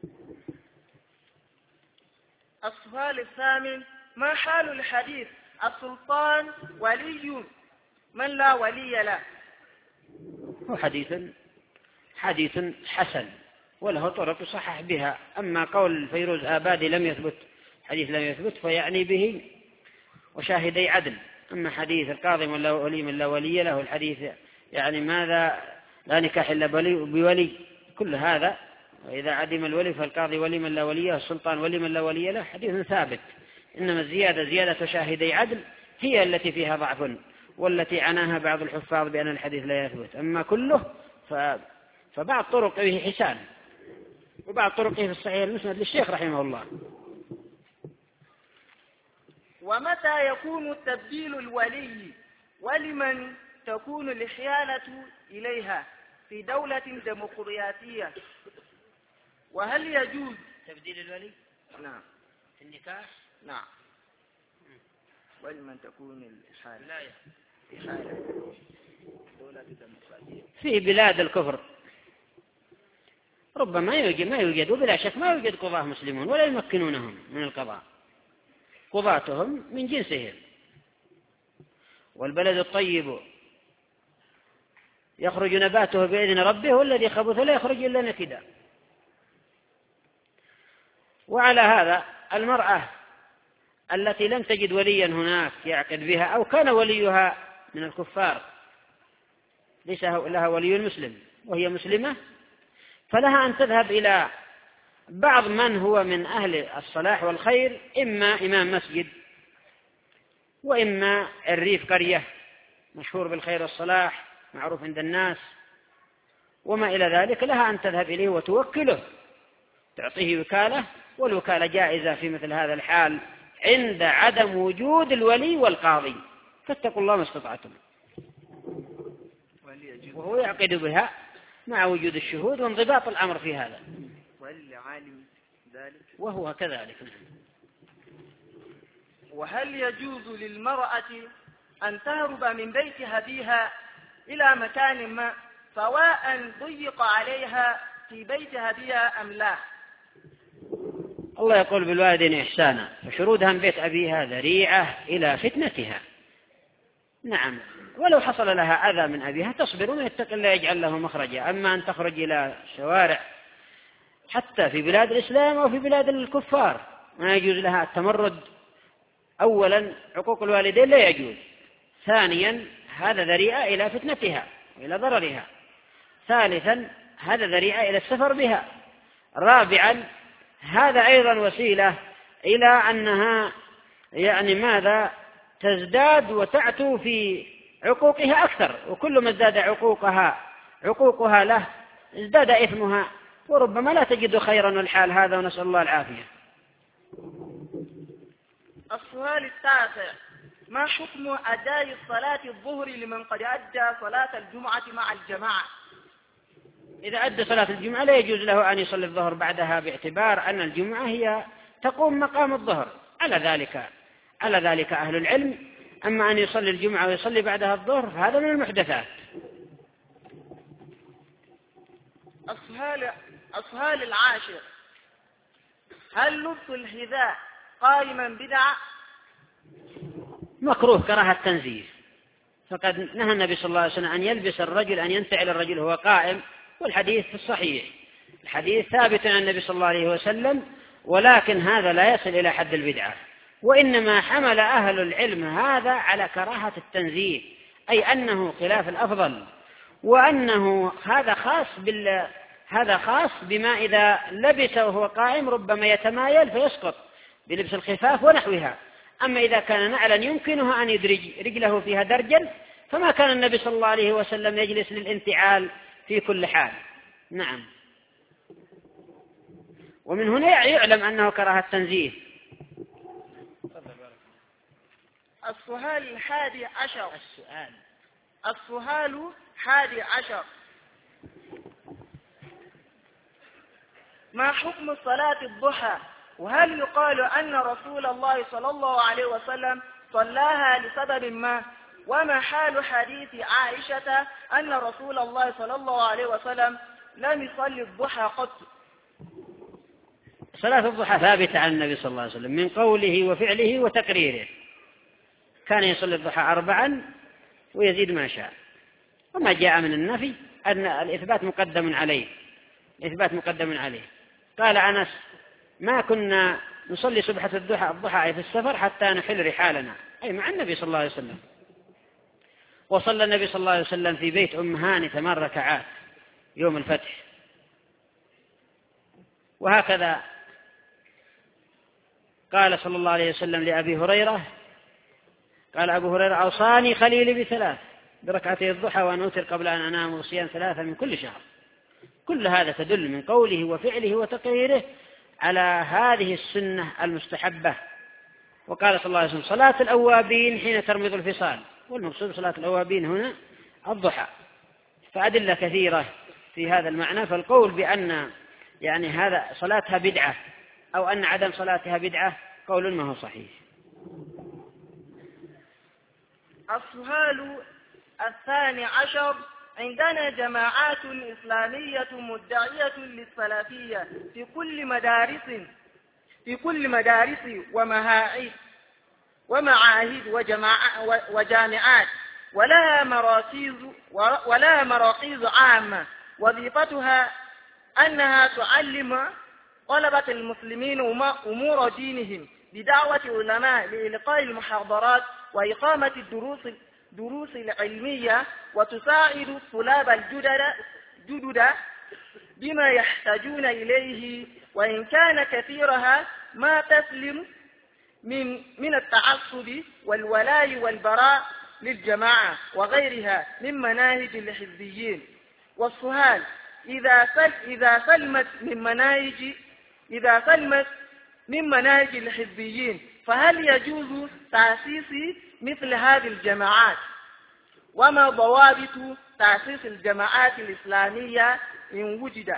السؤال الثامن: ما حال الحديث السلطان ولي من لا ولي له؟ هو حديث حسن وله طرق يصحح بها. أما قول فيروز آبادي لم يثبت، حديث لم يثبت، فيعني به وشاهدي عدل. أما حديث القاضي من لا ولي من لا ولي له، الحديث يعني ماذا لا نكاح إلا بولي، كل هذا. وإذا عدم الولي فالقاضي ولي من لا ولي له، السلطان ولي من لا ولي له، حديث ثابت. إنما الزيادة زيادة شاهدي عدل هي التي فيها ضعف، والتي عناها بعض الحفاظ بأن الحديث لا يثبت. أما كله فبعض طرقه حسان، وبعض طرقه في الصحيح المسند للشيخ رحمه الله. ومتى يكون تبديل الولي، ولمن تكون الحيالة إليها في دولة ديمقراطية؟ وهل يجوز تبديل الولي؟ نعم. في النكاح؟ نعم. ولمن تكون الحالة لا في حالة دولة ديمقراطية في بلاد الكفر، ربما ما يوجد وبلا شك ما يوجد قضاة مسلمون ولا يمكنونهم من القضاء، قضاتهم من جنسهم. والبلد الطيب يخرج نباته بإذن ربه والذي خبث لا يخرج إلا نكدا. وعلى هذا المرأة التي لم تجد وليا هناك يعقد بها أو كان وليها من الكفار ليس لها ولي مسلم وهي مسلمة، فلها أن تذهب إلى بعض من هو من أهل الصلاح والخير، إما إمام مسجد وإما الريف قرية مشهور بالخير والصلاح معروف عند الناس وما إلى ذلك، لها أن تذهب إليه وتوكله، تعطيه وكالة، والوكالة جائزة في مثل هذا الحال عند عدم وجود الولي والقاضي، فاتقوا الله ما استطعتم. وهو يعقد بها مع وجود الشهود وانضباط الأمر في هذا، وللعالم ذلك وهو كذلك. وهل يجوز للمرأة أن تهرب من بيت أبيها إلى مكان ما سواء ضيق عليها في بيت أبيها أم لا؟ الله يقول بالوالدين إحسانا، فشرودها من بيت أبيها ذريعة إلى فتنتها. نعم، ولو حصل لها أذى من أبيها تصبر ومن يتق الله يجعل له مخرجا. أما أن تخرج إلى شوارع حتى في بلاد الإسلام أو في بلاد الكفار ما يجوز لها التمرد. أولا عقوق الوالدين لا يجوز، ثانيا هذا ذريعة إلى فتنتها وإلى ضررها، ثالثا هذا ذريعة إلى السفر بها، رابعا هذا أيضا وسيلة إلى أنها ماذا تزداد وتعتو في عقوقها أكثر، وكل ما ازداد عقوقها له ازداد إثمها، وربما لا تجد خيرا والحال هذا، ونسأل الله العافية. السؤال التاسع: ما حكم أداء صلاة الظهر لمن قد أدى صلاة الجمعة مع الجماعة؟ إذا أدى صلاة الجمعة لا يجوز له أن يصلي الظهر بعدها، باعتبار أن الجمعة هي تقوم مقام الظهر، على ذلك أهل العلم. أما أن يصلي الجمعة ويصلي بعدها الظهر هذا من المحدثات. السؤال العاشر: هل لبس الحذاء قائما بدعة؟ مكروه كراهة تنزيه، فقد نهى النبي صلى الله عليه وسلم أن يلبس الرجل، أن ينتعل الرجل وهو قائم، والحديث في الصحيح، الحديث ثابت عن النبي صلى الله عليه وسلم، ولكن هذا لا يصل إلى حد البدعة، وإنما حمل أهل العلم هذا على كراهة التنزيه، أي أنه خلاف الأفضل، وأنه هذا خاص بما إذا لبس وهو قائم ربما يتمايل فيسقط بلبس الخفاف ونحوها. أما إذا كان نعلا يمكنه أن يدرج رجله فيها درجا فما كان النبي صلى الله عليه وسلم يجلس للانتعال في كل حال. نعم، ومن هنا يعلم أنه كراهة تنزيه. السؤال الحادي عشر: ما حكم صلاة الضحى؟ وهل يقال أن رسول الله صلى الله عليه وسلم صلاها لسبب ما؟ وما حال حديث عائشة أن رسول الله صلى الله عليه وسلم لم يصلي الضحى قط؟ صلاة الضحى ثابتة عن النبي صلى الله عليه وسلم من قوله وفعله وتقريره، كان يصلي الضحى 4 ويزيد ما شاء، وما جاء من النفي أن الإثبات مقدم عليه. قال أنس: ما كنا نصلي سبحة الضحى في السفر حتى نحل رحالنا، أي مع النبي صلى الله عليه وسلم. وصلى النبي صلى الله عليه وسلم في بيت أم هاني 8 ركعات يوم الفتح. وهكذا قال صلى الله عليه وسلم لأبي هريرة، قال أبو هريرة: أوصاني خليلي ب3 بركعتي الضحى وأن أوتر قبل أن أنام وصيام 3 من كل شهر. كل هذا تدل من قوله وفعله وتقريره على هذه السنة المستحبة. وقال صلى الله عليه وسلم: صلاة الأوابين حين ترمض الفصال، والمقصود صلاة الأوابين هنا الضحى. فأدلة كثيرة في هذا المعنى، فالقول بأن هذا صلاتها بدعة أو أن عدم صلاتها بدعة قول ما هو صحيح. السؤال الثاني عشر: عندنا جماعات إسلامية مدعية للسلفية في كل مدارس ومعاهد وجامعات، ولها مراكز عامة وظيفتها أنها تعلم طلبة المسلمين أمور دينهم بدعوة علماء لإلقاء المحاضرات وإقامة الدروس العلمية، وتساعد الطلاب الجدد بما يحتاجون إليه، وإن كان كثيرها ما تسلم من التعصب والولاء والبراء للجماعة وغيرها من مناهج الحزبيين. والسؤال: إذا سلمت من مناهج الحزبيين، فهل يجوز تأسيس مثل هذه الجماعات؟ وما ضوابط تأسيس الجماعات الإسلامية إن وجد؟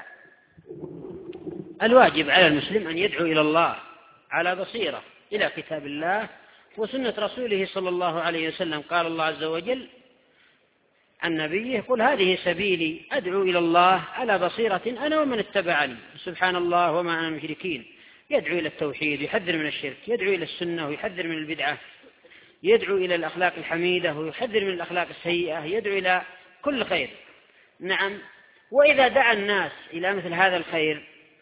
الواجب على المسلم أن يدعو إلى الله على بصيرة إلى كتاب الله وسنة رسوله صلى الله عليه وسلم. قال الله عز وجل عن نبيه: قل هذه سبيلي أدعو إلى الله على بصيرة أنا ومن اتبعني سبحان الله وما أنا مشركين. يدعو إلى التوحيد، يحذر من الشرك، يدعو إلى السنة ويحذر من البدعة، يدعو إلى الأخلاق الحميدة ويحذر من الأخلاق السيئة، يدعو إلى كل خير. نعم، وإذا دعا الناس إلى مثل هذا الخير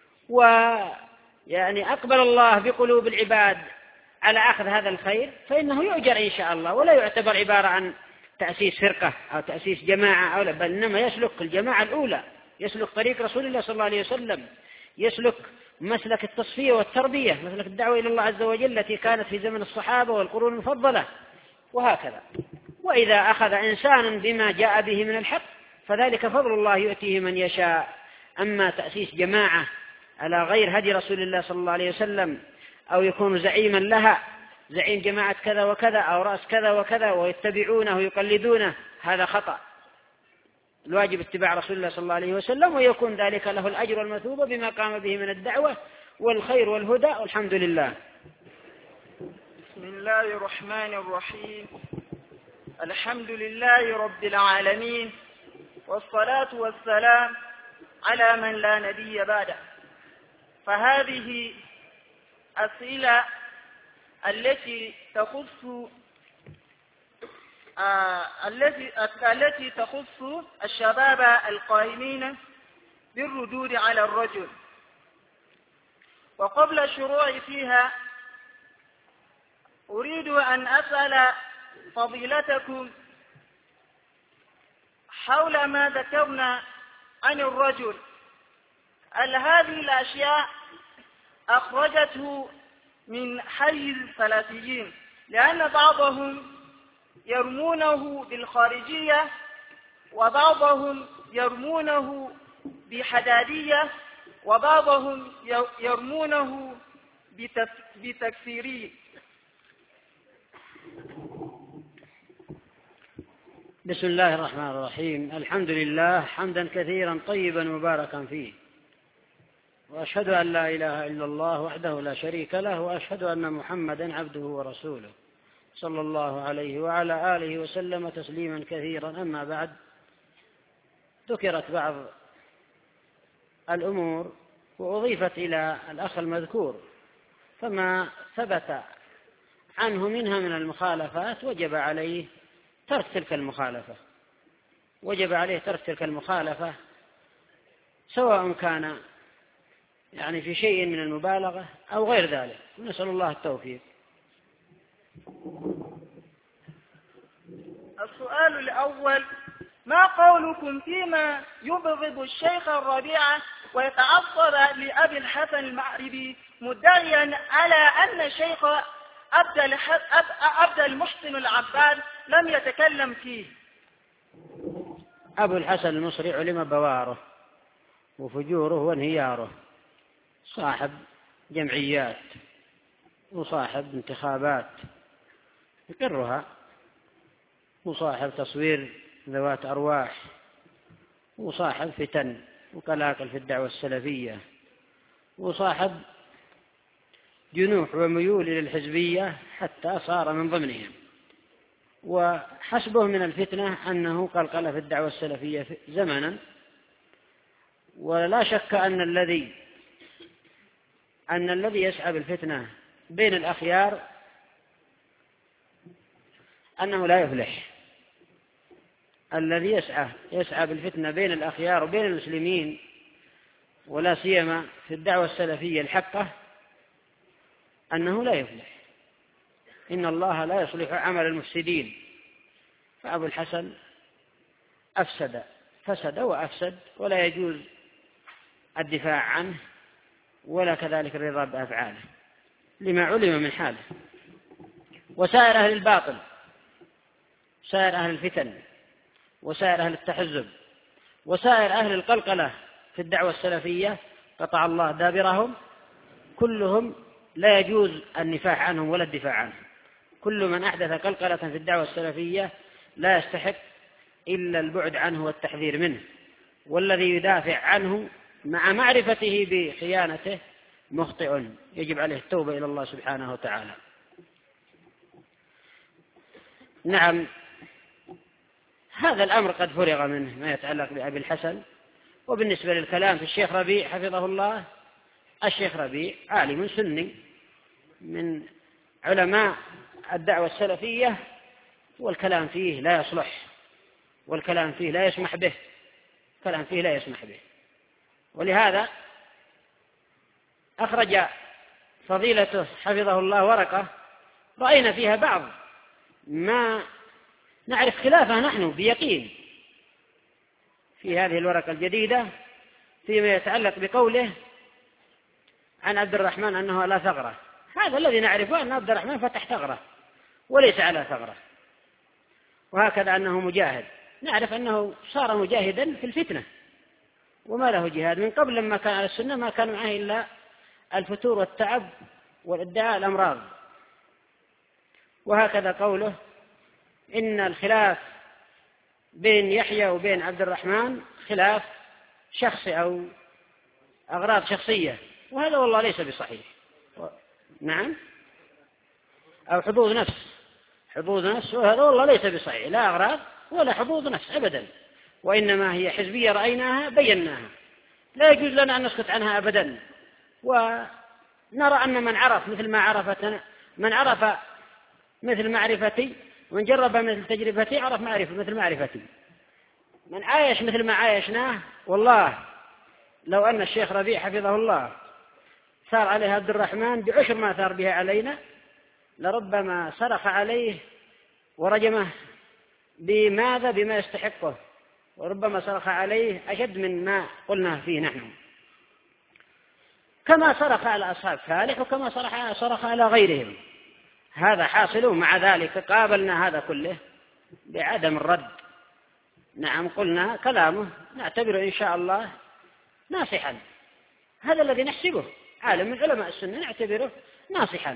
أقبل الله بقلوب العباد على أخذ هذا الخير، فإنه يؤجر إن شاء الله، ولا يعتبر عبارة عن تأسيس فرقة أو تأسيس جماعة أو لا، بل إنما يسلك الجماعة الأولى، يسلك طريق رسول الله صلى الله عليه وسلم، يسلك مسلك التصفية والتربية، مسلك الدعوة إلى الله عز وجل التي كانت في زمن الصحابة والقرون المفضلة، وهكذا. وإذا أخذ إنسان بما جاء به من الحق فذلك فضل الله يؤتيه من يشاء. أما تأسيس جماعة على غير هدي رسول الله صلى الله عليه وسلم، أو يكون زعيما لها، زعيم جماعة كذا وكذا أو رأس كذا وكذا، ويتبعونه ويقلدونه، هذا خطأ. الواجب اتباع رسول الله صلى الله عليه وسلم، ويكون ذلك له الأجر والمثوبة بما قام به من الدعوة والخير والهدى، والحمد لله. بسم الله الرحمن الرحيم. الحمد لله رب العالمين، والصلاة والسلام على من لا نبي بعده. فهذه أسئلة التي تخص الشباب القائمين بالردود على الرجل. وقبل الشروع فيها أريد أن أسأل فضيلتكم حول ما ذكرنا عن الرجل، هل هذه الأشياء أخرجته من حيز السلفيين؟ لأن بعضهم يرمونه بالخارجية، وبعضهم يرمونه بحدادية، وبعضهم يرمونه بتكفيرية. بسم الله الرحمن الرحيم. الحمد لله حمدا كثيرا طيبا مباركا فيه، وأشهد أن لا إله إلا الله وحده لا شريك له، وأشهد أن محمدا عبده ورسوله صلى الله عليه وعلى آله وسلم تسليما كثيرا. أما بعد، ذكرت بعض الأمور وأضيفت إلى الأخ المذكور، فما ثبت عنه منها من المخالفات وجب عليه ترك تلك المخالفة، وجب عليه ترك تلك المخالفة، سواء كان في شيء من المبالغة أو غير ذلك، نسأل الله التوفيق. السؤال الأول: ما قولكم فيما يبغض الشيخ الربيع ويتعصب لأبي الحسن المعربي، مدعيا على أن الشيخ عبد المحسن العباد لم يتكلم فيه؟ أبو الحسن المصري علم بواره وفجوره وانهياره، صاحب جمعيات وصاحب انتخابات يقرها، وصاحب تصوير ذوات أرواح، وصاحب فتن وقلاقل في الدعوة السلفية، وصاحب جنوح وميول إلى الحزبية حتى صار من ضمنهم. وحسبه من الفتنة أنه قلقل في الدعوة السلفية زمنا. ولا شك أن الذي يسعى بالفتنة بين الأخيار أنه لا يفلح. الذي يسعى بالفتنة بين الأخيار وبين المسلمين، ولا سيما في الدعوة السلفية الحقة، أنه لا يفلح. إن الله لا يصلح عمل المفسدين. فأبو الحسن فسد وأفسد، ولا يجوز الدفاع عنه ولا كذلك الرضا بأفعاله لما علم من حاله. وسائر أهل الباطل، سائر أهل الفتن، وسائر أهل التحزب، وسائر أهل القلقلة في الدعوة السلفية قطع الله دابرهم، كلهم لا يجوز النفاح عنهم ولا الدفاع عنهم. كل من أحدث قلقلة في الدعوة السلفية لا يستحق إلا البعد عنه والتحذير منه، والذي يدافع عنه مع معرفته بخيانته مخطئ، يجب عليه التوبة إلى الله سبحانه وتعالى. نعم، هذا الأمر قد فرغ منه ما يتعلق بأبي الحسن. وبالنسبة للكلام في الشيخ ربيع حفظه الله، الشيخ ربيع عالم سني من علماء الدعوة السلفية، والكلام فيه لا يصلح، والكلام فيه لا يسمح به، كلام فيه لا يسمح به. ولهذا أخرج فضيلته حفظه الله ورقة رأينا فيها بعض ما نعرف خلافه نحن بيقين في هذه الورقة الجديدة، فيما يتعلق بقوله عن عبد الرحمن أنه لا ثغرة. هذا الذي نعرفه أن عبد الرحمن فتح ثغرة وليس على ثغرة. وهكذا أنه مجاهد، نعرف أنه صار مجاهدا في الفتنة وما له جهاد. من قبل لما كان على السنة ما كان معه إلا الفتور والتعب والادعاء الأمراض. وهكذا قوله إن الخلاف بين يحيى وبين عبد الرحمن خلاف شخصي أو أغراض شخصية، وهذا والله ليس بصحيح. نعم، أو حظوظ نفس، وهذا والله ليس بصحيح، لا أغراض ولا حظوظ نفس أبدا، وإنما هي حزبية رأيناها بيناها، لا يجوز لنا أن نسكت عنها أبدا. ونرى أن من عرف مثل معرفتي، ومن جرب مثل تجربتي عرف مثل معرفتي. من عايش مثل ما عايشناه، والله لو أن الشيخ ربيع حفظه الله ثار عليه عبد الرحمن بعشر ما ثار بها علينا، لربما صرخ عليه ورجمه بما يستحقه، وربما صرخ عليه أشد من ما قلنا فيه نحن، كما صرخ على أصحاب فالح وكما صرخ على غيرهم. هذا حاصل، مع ذلك قابلنا هذا كله بعدم الرد. نعم، قلنا كلامه نعتبره إن شاء الله ناصحا، هذا الذي نحسبه عالم من علماء السنة، نعتبره ناصحا.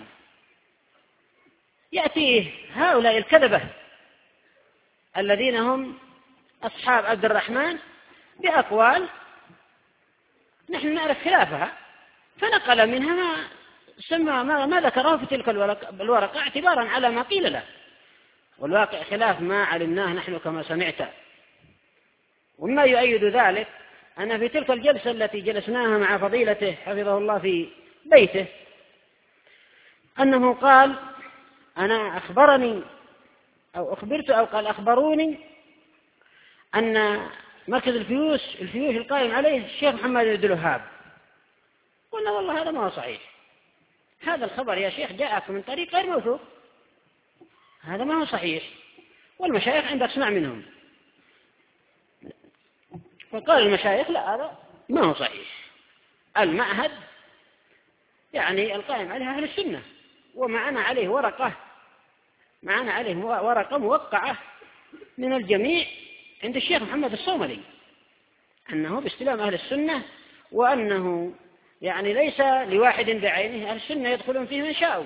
يأتيه هؤلاء الكذبة الذين هم أصحاب عبد الرحمن بأقوال نحن نعرف خلافها، فنقل منها ما ذكره في تلك الورقة اعتبارا على ما قيل له، والواقع خلاف ما علمناه نحن كما سمعت. وما يؤيد ذلك أن في تلك الجلسة التي جلسناها مع فضيلته حفظه الله في بيته، أنه قال أنا أخبروني أن مركز الفيوش القائم عليه الشيخ محمد بن عبد الوهاب. قلنا والله هذا ما هو صحيح، هذا الخبر يا شيخ جاءك من طريق غير موثوق، هذا ما هو صحيح، والمشايخ عندك اسمع منهم. فقال المشايخ لا، هذا ما هو صحيح، المعهد يعني القائم عليها أهل السنة، ومعنا عليه ورقة موقعة من الجميع عند الشيخ محمد الصوملي أنه باستلام أهل السنة، وأنه يعني ليس لواحد بعينه، أهل السنة يدخلون فيه من شاءوا.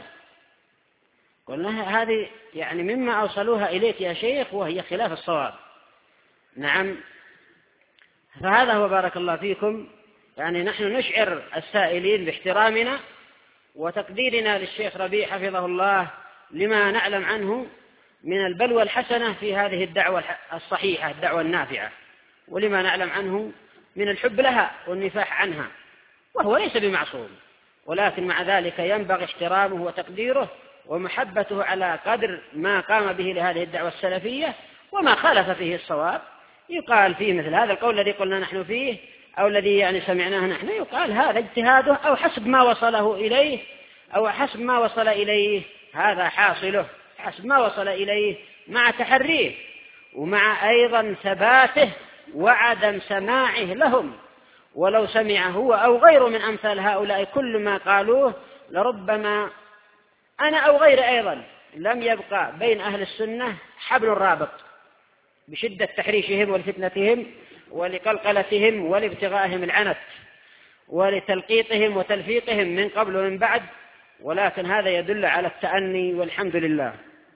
قلنا هذه يعني مما أوصلوها إليك يا شيخ، وهي خلاف الصواب. نعم، فهذا هو بارك الله فيكم. يعني نحن نشعر السائلين باحترامنا وتقديرنا للشيخ ربيع حفظه الله لما نعلم عنه من البلوى الحسنة في هذه الدعوة الصحيحة، الدعوة النافعة، ولما نعلم عنه من الحب لها والنفاح عنها، وهو ليس بمعصوم، ولكن مع ذلك ينبغي احترامه وتقديره ومحبته على قدر ما قام به لهذه الدعوة السلفية، وما خالف فيه الصواب يقال فيه مثل هذا القول الذي قلنا نحن فيه أو الذي يعني سمعناه نحن، يقال هذا اجتهاده أو حسب ما وصله إليه أو حسب ما وصل إليه، هذا حاصله حسب ما وصل إليه مع تحريه ومع أيضا ثباته وعدم سماعه لهم، ولو سمع هو أو غيره من أمثال هؤلاء كل ما قالوه لربما أنا أو غير أيضا لم يبقى بين أهل السنة حبل رابط بشدة تحريشهم ولفتنتهم ولقلقلتهم ولابتغائهم العنت ولتلقيطهم وتلفيقهم من قبل ومن بعد، ولكن هذا يدل على التأني والحمد لله.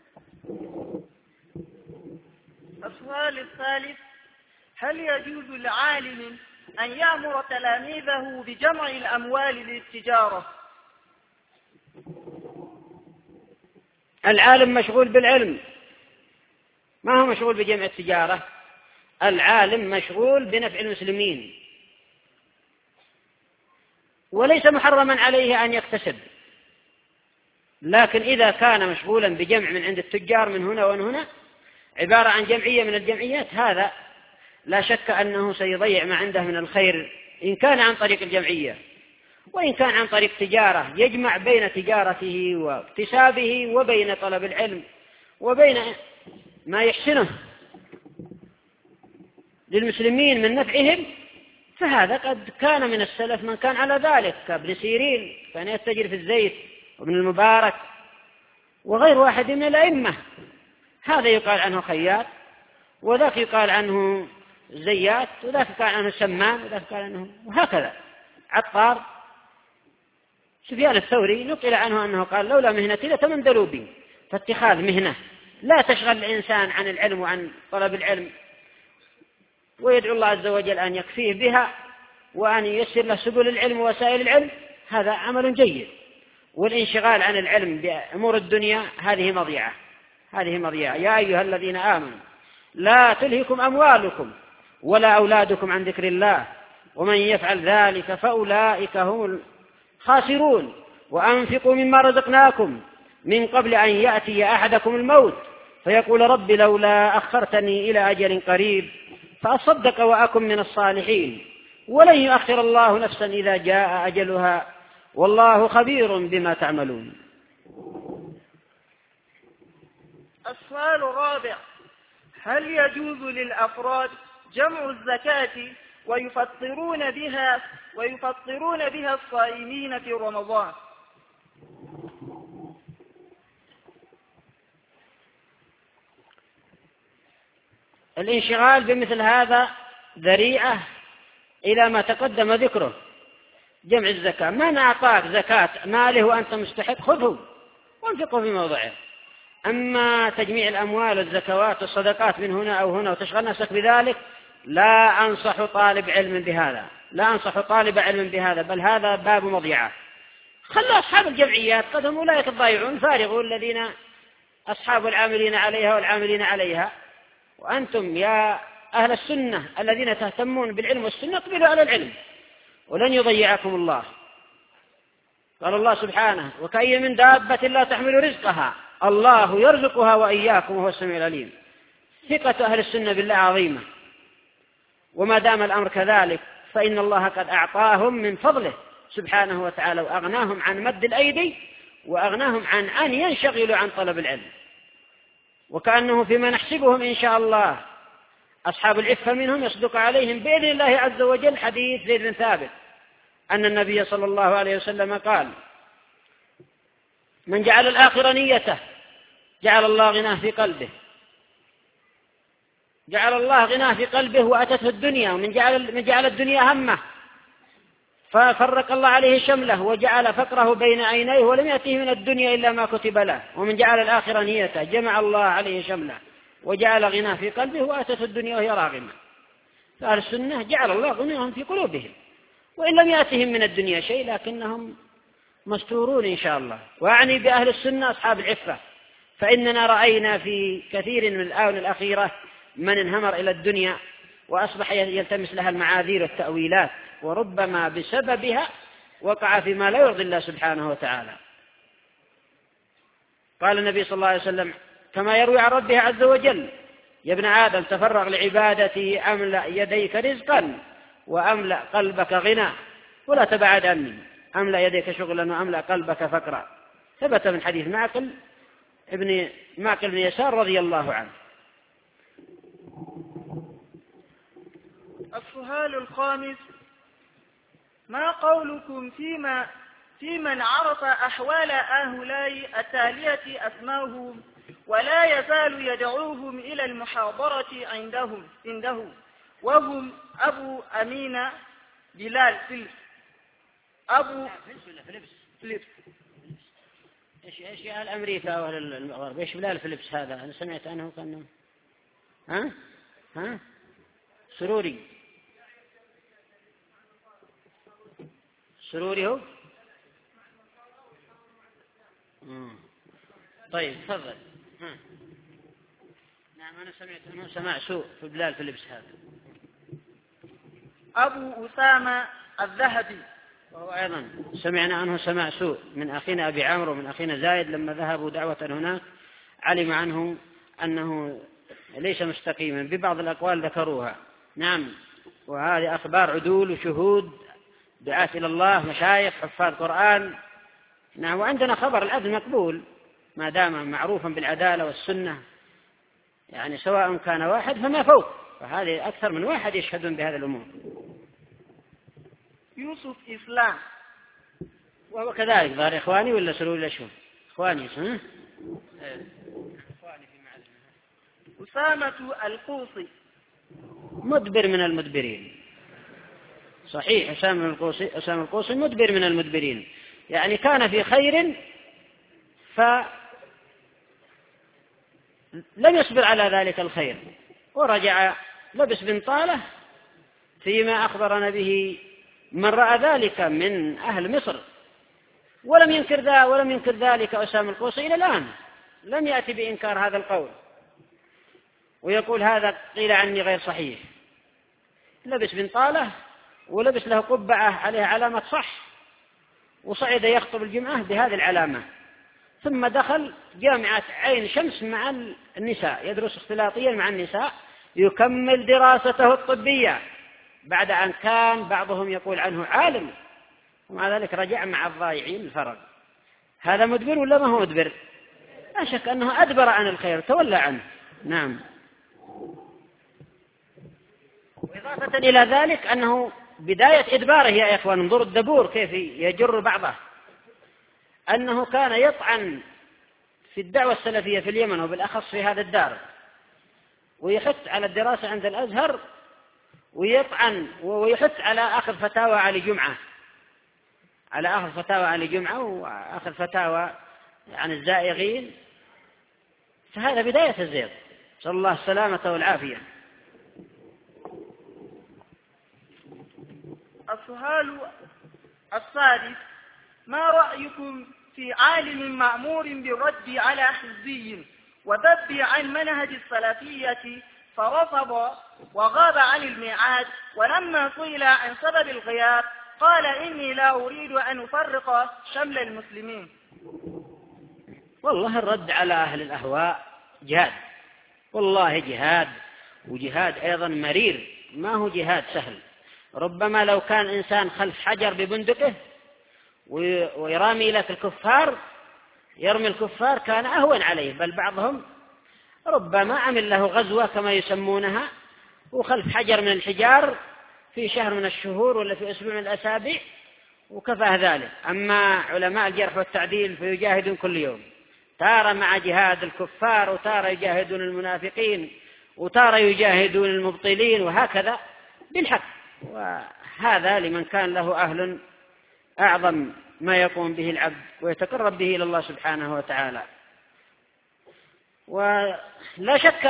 السؤال الثالث: هل يجوز لعالم أن يأمر تلاميذه بجمع الأموال للتجارة؟ العالم مشغول بالعلم، ما هو مشغول بجمع التجارة. العالم مشغول بنفع المسلمين، وليس محرما عليه أن يكتسب، لكن إذا كان مشغولا بجمع من عند التجار من هنا ومن هنا عبارة عن جمعية من الجمعيات، هذا لا شك أنه سيضيع ما عنده من الخير إن كان عن طريق الجمعية، وإن كان عن طريق تجارة يجمع بين تجارته واكتسابه وبين طلب العلم وبين ما يحسنه للمسلمين من نفعهم، فهذا قد كان من السلف من كان على ذلك، كابن سيرين كان يتجر في الزيت، وابن المبارك وغير واحد من الأئمة، هذا يقال عنه خياط، وذاك يقال عنه زيات، وذاك يقال عنه سمان، وذاك يقال عنه وهكذا عطار. سفيان الثوري نقل عنه أنه قال: لولا مهنتي لتمندلوا بي. فاتخاذ مهنة لا تشغل الإنسان عن العلم وعن طلب العلم، ويدعو الله عز وجل أن يكفيه بها وأن ييسر له سبل العلم ووسائل العلم، هذا عمل جيد. والانشغال عن العلم بأمور الدنيا هذه مضيعة، هذه مضيعة. يا أيها الذين آمنوا لا تلهكم أموالكم ولا أولادكم عن ذكر الله ومن يفعل ذلك فأولئك هم الخاسرون وأنفقوا مما رزقناكم من قبل أن يأتي أحدكم الموت فيقول رب لولا أخرتني إلى أجل قريب فأصدق وأكن من الصالحين ولن يؤخر الله نفسا إذا جاء أجلها والله خبير بما تعملون. السؤال الرابع: هل يجوز للأفراد جمع الزكاة ويفطرون بها الصائمين في رمضان؟ الانشغال بمثل هذا ذريعة إلى ما تقدم ذكره، جمع الزكاة. من أعطاك زكاة ماله وأنت مستحق خذه وانفقه في موضعه. أما تجميع الأموال والزكوات والصدقات من هنا أو هنا وتشغل نفسك بذلك، لا أنصح طالب علم بهذا، لا أنصح طالب علم بهذا، بل هذا باب مضيعة. خلوا أصحاب الجمعيات قد هم أولئك الضائعون فارغوا الذين أصحاب العاملين عليها والعاملين عليها، وأنتم يا أهل السنة الذين تهتمون بالعلم والسنة اقبلوا على العلم ولن يضيعكم الله. قال الله سبحانه: وكأي من دابة لا تحمل رزقها الله يرزقها وإياكم وهو السميع العليم. ثقة أهل السنة بالله عظيمة، وما دام الأمر كذلك فإن الله قد أعطاهم من فضله سبحانه وتعالى وأغناهم عن مد الأيدي وأغناهم عن أن ينشغلوا عن طلب العلم، وكأنه فيما نحسبهم إن شاء الله أصحاب العفة منهم يصدق عليهم بإذن الله عز وجل حديث زيد بن ثابت أن النبي صلى الله عليه وسلم قال: من جعل الآخرة نيته جعل الله غناه في قلبه، جعل الله غناه في قلبه وأتته الدنيا، ومن جعل الدنيا همه ففرق الله عليه شمله وجعل فقره بين عينيه ولم يأته من الدنيا إلا ما كتب له، ومن جعل الآخرة نيته جمع الله عليه شمله وجعل غناه في قلبه وأتته الدنيا وهي راغمة. فأهل السنة جعل الله غناهم في قلوبهم، وإن لم يأتهم من الدنيا شيء لكنهم مستورون إن شاء الله. وأعني بأهل السنة أصحاب العفة فإننا رأينا في كثير من الآونة الأخيرة من انهمر إلى الدنيا وأصبح يلتمس لها المعاذير والتأويلات، وربما بسببها وقع فيما لا يرضي الله سبحانه وتعالى. قال النبي صلى الله عليه وسلم كما يروي عن ربه عز وجل: يا ابن آدم تفرغ لعبادتي أملأ يديك رزقا وأملأ قلبك غنى ولا تبعد عني، أملأ يديك شغلا وأملأ قلبك فقرا. ثبت من حديث معقل بن يسار رضي الله عنه. السؤال الخامس: ما قولكم في من عرف أحوال هؤلاء التالية أسماءهم ولا يزال يدعوهم إلى المحاضرة عنده وهم أبو أمين بلال فيلبس، أبو فيلبس. إيش أهل أمريكا وأهل الغرب؟ إيش بلال فيلبس هذا؟ أنا سمعت أنه كان سروري هو. طيب تفضل. نعم أنا سمعت أنه سماع سوء في بلال فيلبس هذا. أبو أسامة الذهبي، وهو أيضا سمعنا عنه سماع سوء من أخينا أبي عمرو ومن أخينا زايد، لما ذهبوا دعوة هناك علم عنه أنه ليس مستقيما ببعض الأقوال ذكروها. نعم، وهذه أخبار عدول وشهود دعاة إلى الله، مشايخ حفاظ قرآن. نعم، وعندنا خبر العدل مقبول ما دام معروفا بالعدالة والسنة، يعني سواء كان واحد فما فوق، فهذه أكثر من واحد يشهدون بهذا الأمور. يوسف إسلام، وهو كذلك ظهر إخواني ولا سرور الأشهر؟ إخواني. أسامة القوصي، مدبر من المدبرين. صحيح، أسامة القوصي مدبر من المدبرين، يعني كان في خير فلم يصبر على ذلك الخير ورجع لبس بنطالة فيما أخبرنا به من رأى ذلك من أهل مصر، ولم ينكر ذلك أسامة القوصي إلى الآن، لم يأتي بإنكار هذا القول ويقول هذا قيل عني غير صحيح. لبس بنطالة ولبس له قبعة عليها علامة صح، وصعد يخطب الجمعة بهذه العلامة، ثم دخل جامعة عين شمس مع النساء، يدرس اختلاطيا مع النساء، يكمل دراسته الطبية بعد أن كان بعضهم يقول عنه عالم، ومع ذلك رجع مع الضايعين الفرق. هذا مدبر ولا ما هو مدبر؟ لا شك أنه أدبر عن الخير، تولى عنه. نعم. وإضافة إلى ذلك أنه بداية إدباره يا إخوان، انظروا الدبور كيف يجر بعضه، أنه كان يطعن في الدعوة السلفية في اليمن وبالأخص في هذا الدار، ويحث على الدراسة عند الأزهر، ويطعن ويحث على أخذ فتاوى علي جمعة وأخذ فتاوى عن الزائغين. فهذا بداية الزيغ، صلى الله السلامة والعافية. السؤال السادس: ما رأيكم في عالم مأمور بالرد على حزبي وذب عن منهج السلفية فرفض وغاب عن الميعاد، ولما سئل عن سبب الغياب قال إني لا أريد أن أفرق شمل المسلمين؟ والله الرد على أهل الأهواء جهاد، والله جهاد، وجهاد أيضا مرير، ما هو جهاد سهل. ربما لو كان إنسان خلف حجر ببندقه ويرامي لك الكفار، يرمي الكفار، كان أهون عليه، بل بعضهم ربما عمل له غزوة كما يسمونها وخلف حجر من الحجار في شهر من الشهور ولا في أسبوع من الأسابيع وكفاه ذلك. أما علماء الجرح والتعديل فيجاهدون كل يوم، تارة مع جهاد الكفار، وتارة يجاهدون المنافقين، وتارة يجاهدون المبطلين، وهكذا بالحق. وهذا لمن كان له أهل أعظم ما يقوم به العبد ويتقرب به إلى الله سبحانه وتعالى. ولا شك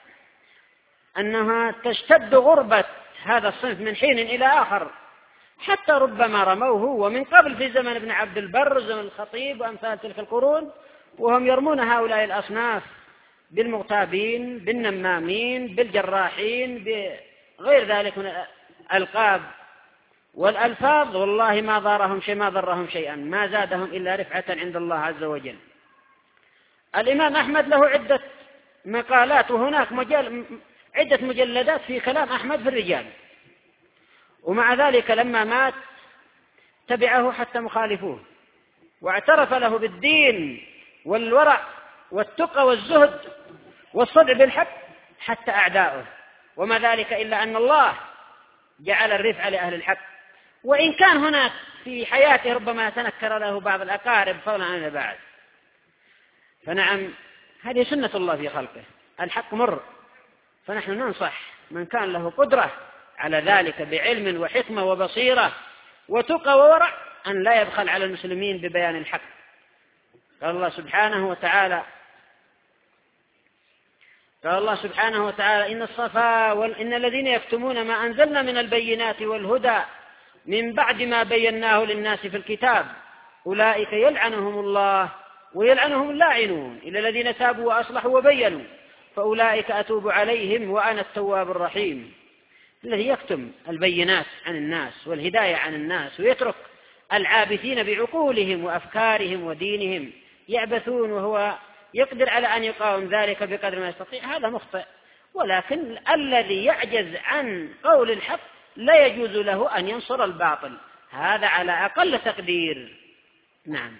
أنها تشتد غربة هذا الصنف من حين إلى آخر، حتى ربما رموه ومن قبل في زمن ابن عبد البر وزمن الخطيب وأمثال تلك القرون، وهم يرمون هؤلاء الأصناف بالمغتابين، بالنمامين، بالجراحين، بغير ذلك من الألقاب والألفاظ. والله ما ضرهم شيئا، ما زادهم إلا رفعة عند الله عز وجل. الإمام أحمد له عدة مقالات، وهناك عدة مجلدات في كلام أحمد في الرجال، ومع ذلك لما مات تبعه حتى مخالفوه، واعترف له بالدين والورع والتقى والزهد والصدع بالحق حتى أعداؤه، وما ذلك إلا أن الله جعل الرفع لأهل الحق، وإن كان هناك في حياته ربما تنكر له بعض الأقارب فضلا عن البعض. فنعم، هذه سنة الله في خلقه، الحق مر، فنحن ننصح من كان له قدرة على ذلك بعلم وحكمة وبصيرة وتقى وورع أن لا يبخل على المسلمين ببيان الحق. قال الله سبحانه وتعالى إن الصفا إن الذين يكتمون ما أنزلنا من البينات والهدى من بعد ما بيناه للناس في الكتاب أولئك يلعنهم الله ويلعنهم اللاعنون إلا الذين تابوا وأصلحوا وبينوا فأولئك أتوب عليهم وأنا التواب الرحيم. الذي يكتم البينات عن الناس والهداية عن الناس ويترك العابثين بعقولهم وأفكارهم ودينهم يعبثون وهو يقدر على أن يقاوم ذلك بقدر ما يستطيع، هذا مخطئ. ولكن الذي يعجز عن قول الحق لا يجوز له أن ينصر الباطل، هذا على أقل تقدير. نعم.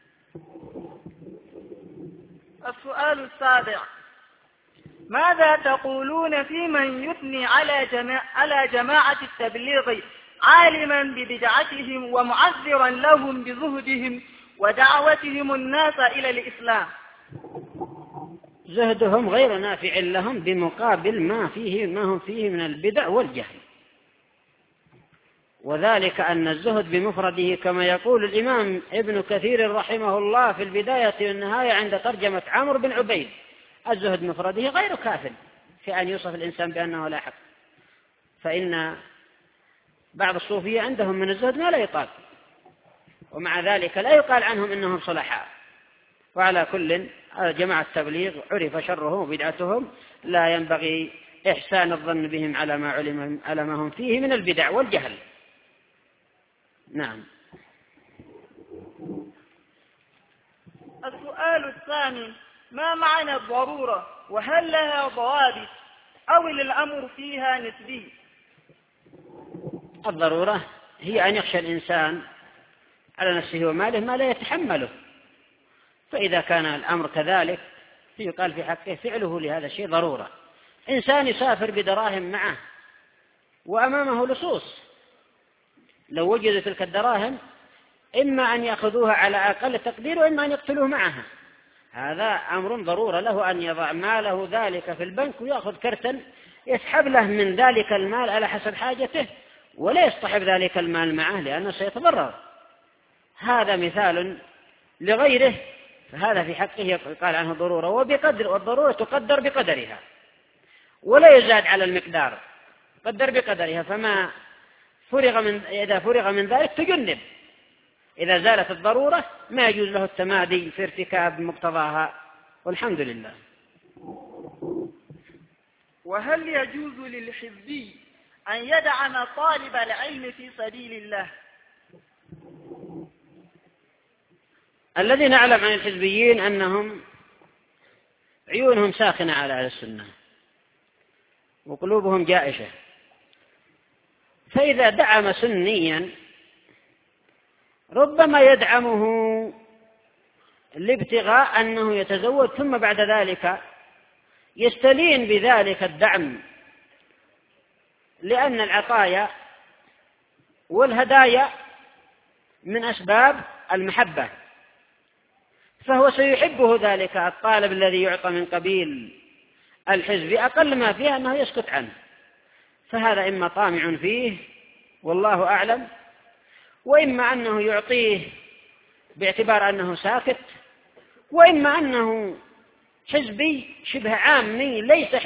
السؤال السابع: ماذا تقولون في من يثني على جماعة التبليغ عالما ببدعتهم ومعذرا لهم بزهدهم ودعوتهم الناس إلى الإسلام؟ زهدهم غير نافع لهم بمقابل ما هم فيه من البدع والجهل، وذلك أن الزهد بمفرده كما يقول الإمام ابن كثير رحمه الله في البداية والنهاية عند ترجمة عمرو بن عبيد، الزهد بمفرده غير كاف في أن يوصف الإنسان بأنه لا حق، فإن بعض الصوفية عندهم من الزهد ما لا يطاق، ومع ذلك لا يقال عنهم إنهم صلحاء. وعلى كل جماعة التبليغ عرف شرهم وبدعتهم، لا ينبغي إحسان الظن بهم على ما هم فيه من البدع والجهل. نعم. السؤال الثاني: ما معنى الضرورة، وهل لها ضوابط أو الأمر فيها نسبي؟ الضرورة هي أن يخشى الإنسان على نفسه وماله ما لا يتحمله، فإذا كان الأمر كذلك يقال في حقه فعله لهذا الشيء ضرورة. إنسان يسافر بدراهم معه وأمامه لصوص، لو وجدوا تلك الدراهم إما أن يأخذوها على أقل تقدير وإما أن يقتلوه معها، هذا أمر ضرورة له أن يضع ماله ذلك في البنك ويأخذ كرتا يسحب له من ذلك المال على حسب حاجته ولا يصطحب ذلك المال معه لأنه سيتضرر. هذا مثال لغيره، فهذا في حقه يقال عنه ضرورة، والضرورة تقدر بقدرها ولا يزاد على المقدار، قدر بقدرها، فما إذا فرغ من ذلك تجنب. إذا زالت الضرورة ما يجوز له التمادي في ارتكاب مقتضاها، والحمد لله. وهل يجوز للحزبي أن يدعم طالب العلم في سبيل الله؟ الذي نعلم عن الحزبيين أنهم عيونهم ساخنة على أهل السنة وقلوبهم جائشة، فإذا دعم سنيا ربما يدعمه لابتغاء أنه يتزوج، ثم بعد ذلك يستلين بذلك الدعم، لأن العطايا والهدايا من أسباب المحبة، فهو سيحبه ذلك الطالب الذي يعطى من قبيل الحزب، أقل ما فيه أنه يسكت عنه، فهذا إما طامع فيه والله أعلم، وإما أنه يعطيه باعتبار أنه ساكت، وإما أنه حزبي شبه عامي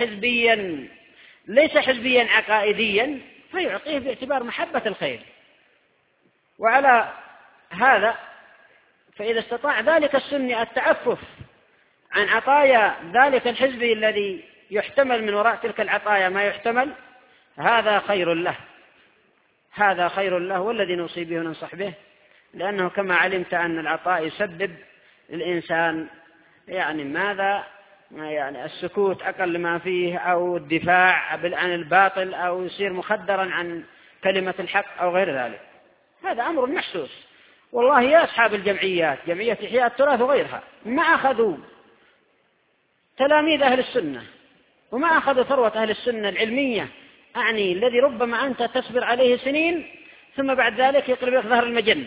ليس حزبيا عقائديا فيعطيه باعتبار محبة الخير. وعلى هذا فإذا استطاع ذلك السني التعفف عن عطايا ذلك الحزبي الذي يحتمل من وراء تلك العطايا ما يحتمل، هذا خير له، هذا خير له، والذي نوصي به وننصح به، لأنه كما علمت أن العطاء يسبب للإنسان ماذا؟ السكوت أقل ما فيه، أو الدفاع عن الباطل، أو يصير مخدرا عن كلمة الحق أو غير ذلك. هذا أمر محسوس. والله يا أصحاب الجمعيات، جمعية إحياء التراث وغيرها، ما أخذوا تلاميذ أهل السنة وما أخذوا ثروة أهل السنة العلمية، الذي ربما أنت تصبر عليه سنين ثم بعد ذلك يقلب لك ظهر المجن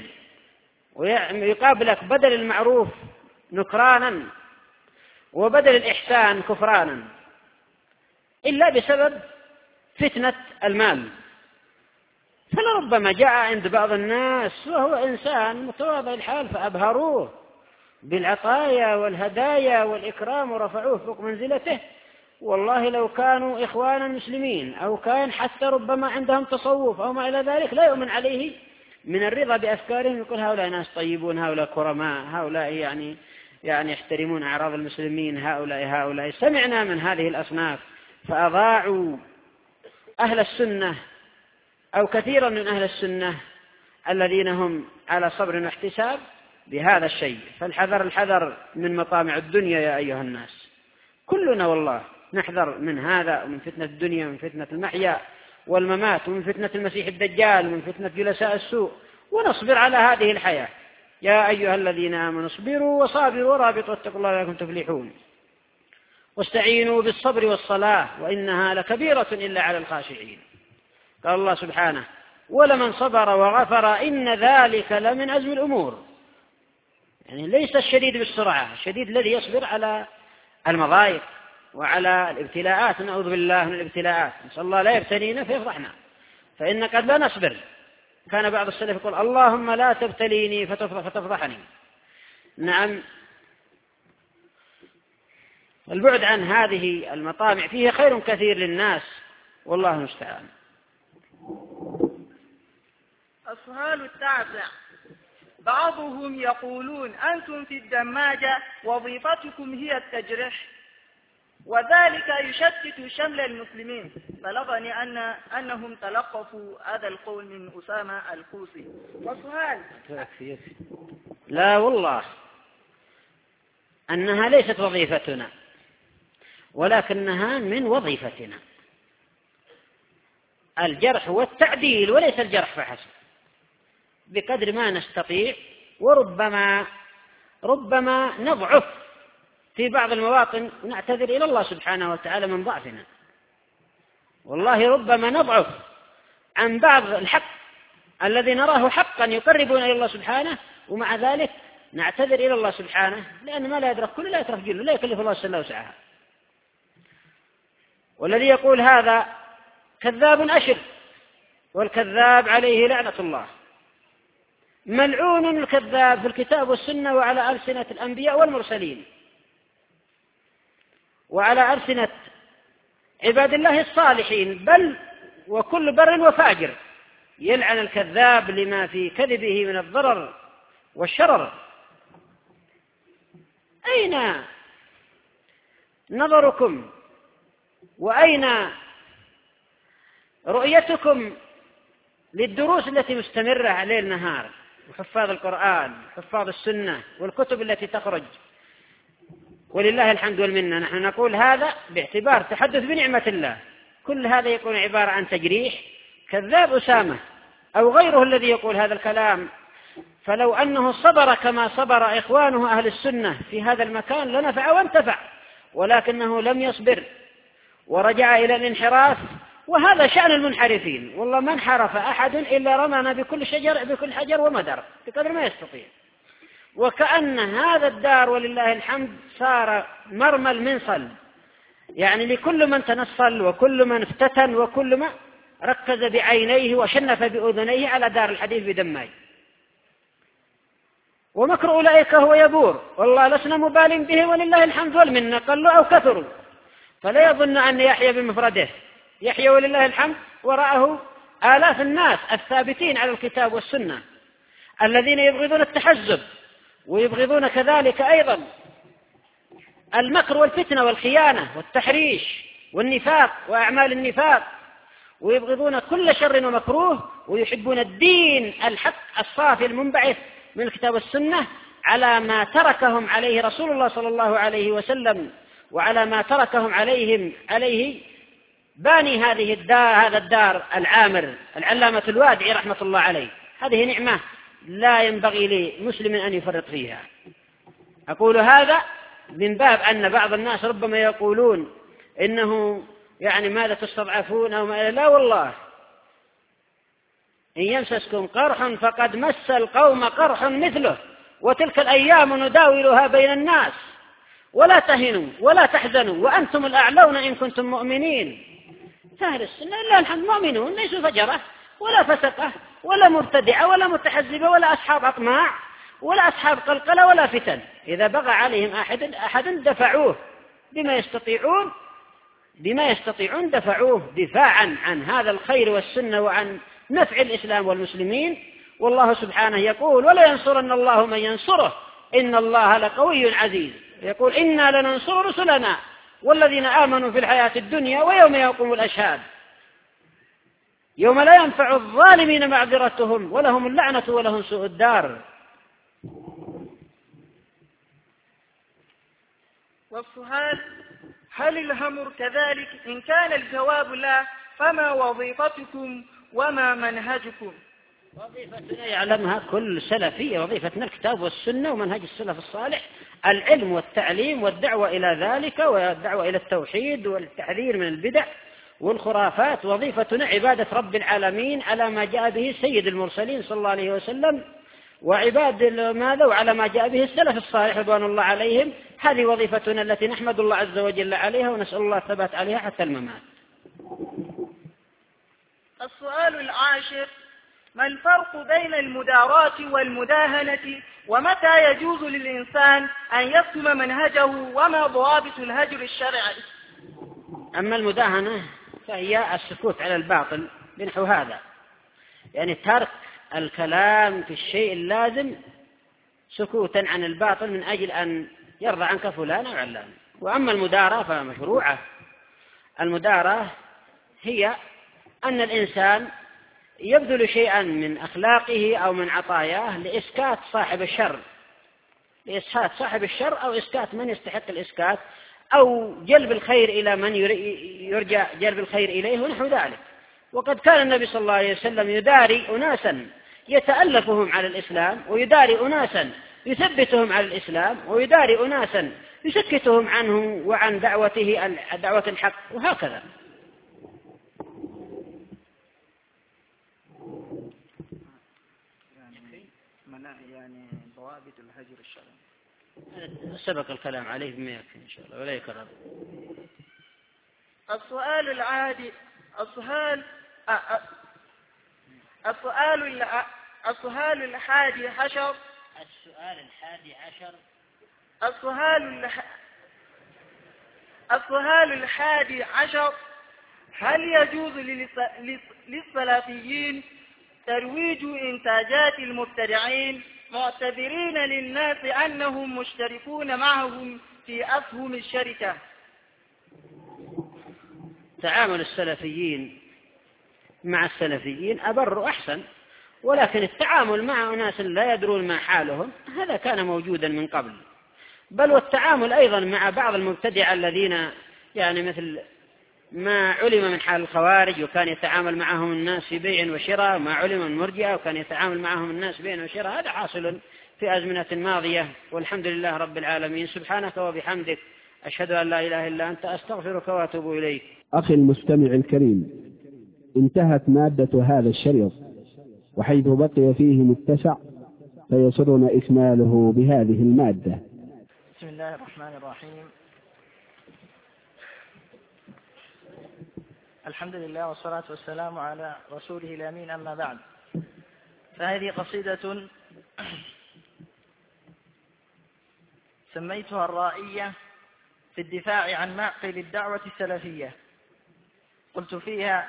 ويقابلك بدل المعروف نكرانا وبدل الإحسان كفرانا، إلا بسبب فتنة المال. فلربما جاء عند بعض الناس وهو إنسان متواضع الحال فأبهروه بالعطايا والهدايا والإكرام ورفعوه فوق منزلته. والله لو كانوا إخوانا مسلمين أو كان حتى ربما عندهم تصوف أو ما إلى ذلك لا يؤمن عليه من الرضا بأفكارهم، يقول هؤلاء ناس طيبون، هؤلاء كرماء، هؤلاء يحترمون أعراض المسلمين، هؤلاء سمعنا من هذه الأصناف فأضاعوا أهل السنة أو كثيرا من أهل السنة الذين هم على صبر واحتساب بهذا الشيء. فالحذر من مطامع الدنيا يا أيها الناس، كلنا والله نحذر من هذا، ومن فتنة الدنيا، ومن فتنة المحيا والممات، ومن فتنة المسيح الدجال، ومن فتنة جلساء السوء، ونصبر على هذه الحياة. يا أيها الذين آمنوا اصبروا وصابروا ورابطوا واتقوا الله لعلكم تفلحون، واستعينوا بالصبر والصلاة وإنها لكبيرة إلا على الخاشعين. قال الله سبحانه ولمن صبر وغفر إن ذلك لمن عزم الأمور. ليس الشديد بالسرعة، الشديد الذي يصبر على المضايق وعلى الابتلاءات، نعوذ بالله من الابتلاءات، نسأل الله لا يبتلينا فيفضحنا، فإن قد لا نصبر. كان بعض السلف يقول اللهم لا تبتليني فتفضحني. نعم، البعد عن هذه المطامع فيه خير كثير للناس، والله المستعان. السؤال التاسع: بعضهم يقولون أنتم في الدماجة وظيفتكم هي التجريح، وذلك يشتت شمل المسلمين. بلغني أنهم تلقفوا هذا القول من أسامة الكوسي. والسؤال: لا والله أنها ليست وظيفتنا، ولكنها من وظيفتنا الجرح والتعديل، وليس الجرح فحسب، بقدر ما نستطيع. وربما نضعف في بعض المواطن ونعتذر إلى الله سبحانه وتعالى من ضعفنا. والله ربما نضعف عن بعض الحق الذي نراه حقا يقربنا إلى الله سبحانه، ومع ذلك نعتذر إلى الله سبحانه، لأن ما لا يدرك كل لا يترك جل، لا يكلف الله السنة وسعها. والذي يقول هذا كذاب أشر، والكذاب عليه لعنة الله. ملعون الكذاب في الكتاب والسنة وعلى ألسنة الأنبياء والمرسلين وعلى ألسنة عباد الله الصالحين، بل وكل بر وفاجر يلعن الكذاب لما في كذبه من الضرر والشرر. أين نظركم وأين رؤيتكم للدروس التي مستمرة ليل نهار، وحفاظ القرآن وحفاظ السنة والكتب التي تخرج؟ ولله الحمد والمنة. نحن نقول هذا باعتبار تحدث بنعمة الله، كل هذا يكون عبارة عن تجريح. كذاب أسامة أو غيره الذي يقول هذا الكلام، فلو أنه صبر كما صبر إخوانه أهل السنة في هذا المكان لنفع وانتفع، ولكنه لم يصبر ورجع إلى الانحراف. وهذا شأن المنحرفين، والله ما انحرف أحد إلا رمانا بكل حجر ومدر بقدر ما يستطيع. وكأن هذا الدار ولله الحمد صار مرمى المنصل، لكل من تنصل وكل من افتتن وكل من ركز بعينيه وشنف بأذنيه على دار الحديث بدماج. ومكر أولئك هو يبور، والله لسنا مبال به ولله الحمد والمنة، قلوا أو كثروا. فلا يظن أن يحيى بمفرده، يحيى ولله الحمد وراءه آلاف الناس الثابتين على الكتاب والسنة الذين يبغضون التحزب ويبغضون كذلك أيضا المكر والفتنة والخيانة والتحريش والنفاق وأعمال النفاق، ويبغضون كل شر ومكروه، ويحبون الدين الحق الصافي المنبعث من الكتاب والسنة على ما تركهم عليه رسول الله صلى الله عليه وسلم، وعلى ما تركهم عليه باني هذا الدار العامر العلامة الوادعي رحمة الله عليه. هذه نعمة لا ينبغي لمسلم أن يفرط فيها. أقول هذا من باب أن بعض الناس ربما يقولون إنه يعني ماذا تستضعفون أو ما، لا والله، إن يمسسكم قرح فقد مس القوم قرح مثله، وتلك الأيام نداولها بين الناس، ولا تهنوا ولا تحزنوا وأنتم الأعلون إن كنتم مؤمنين. أهل السنة لا الحمد مؤمنون، ليسوا فجرة ولا فسقة ولا مبتدعة ولا متحزبة ولا أصحاب أطماع ولا أصحاب قلقلة ولا فتن. إذا بغى عليهم أحد دفعوه بما يستطيعون دفعوه دفاعا عن هذا الخير والسنة وعن نفع الإسلام والمسلمين. والله سبحانه يقول: ولا ينصرن الله من ينصره إن الله لقوي عزيز. يقول: إنا لننصر رسلنا والذين آمنوا في الحياة الدنيا ويوم يقوم الأشهاد يوم لا ينفع الظالمين معذرتهم ولهم اللعنة ولهم سوء الدار. والسؤال: هل الأمر كذلك؟ إن كان الجواب لا، فما وظيفتكم وما منهجكم؟ وظيفتنا يعلمها كل سلفية، وظيفتنا الكتاب والسنة ومنهج السلف الصالح، العلم والتعليم والدعوة إلى ذلك والدعوة إلى التوحيد والتحذير من البدع والخرافات. وظيفتنا عبادة رب العالمين على ما جاء به سيد المرسلين صلى الله عليه وسلم، وعباد ماذا وعلى ما جاء به السلف الصالح رضوان الله عليهم. هذه وظيفتنا التي نحمد الله عز وجل عليها ونسأل الله الثبات عليها حتى الممات. السؤال العاشر: ما الفرق بين المداراة والمداهنة؟ ومتى يجوز للإنسان أن يكتم منهجه؟ وما ضوابط الهجر الشرعي؟ أما المداهنة فهي السكوت على الباطل بنحو هذا، يعني ترك الكلام في الشيء اللازم سكوتا عن الباطل من أجل أن يرضى عنك فلان أو علان. وأما المداراة فمشروعة. المداراة هي أن الإنسان يبذل شيئا من أخلاقه أو من عطاياه لإسكات صاحب الشر، لإسكات صاحب الشر أو إسكات من يستحق الإسكات، أو جلب الخير إلى من يرجى جلب الخير إليه ونحو ذلك. وقد كان النبي صلى الله عليه وسلم يداري أناسا يتألفهم على الإسلام، ويداري أناسا يثبتهم على الإسلام، ويداري أناسا يسكتهم عنه وعن دعوة الحق، وهكذا. يعني ضوابط الهجر الشرعي سبق الكلام عليه بما يكفي إن شاء الله ولا يكرر. السؤال العادي السؤال الحادي عشر. هل يجوز للسلفيين ترويج إنتاجات المبتدعين معتبرين للناس أنهم مشتركون معهم في أسهم الشركة؟ تعامل السلفيين مع السلفيين أبر وأحسن، ولكن التعامل مع أناس لا يدرون ما حالهم هذا كان موجودا من قبل. بل والتعامل أيضا مع بعض المبتدعة الذين يعني مثل ما علم من حال الخوارج، وكان يتعامل معهم الناس في بيع وشراء، ما علم من المرجئة وكان يتعامل معهم الناس بيع وشراء. هذا حاصل في أزمنة ماضية، والحمد لله رب العالمين. سبحانك وبحمدك أشهد أن لا إله إلا أنت أستغفرك وأتوب إليك. أخي المستمع الكريم، انتهت مادة هذا الشريط، وحيث بقي فيه متسع فيسرنا إكماله بهذه المادة. بسم الله الرحمن الرحيم. الحمد لله والصلاة والسلام على رسوله الأمين، أما بعد، فهذه قصيدة سميتها الرائية في الدفاع عن معقل الدعوة السلفية. قلت فيها: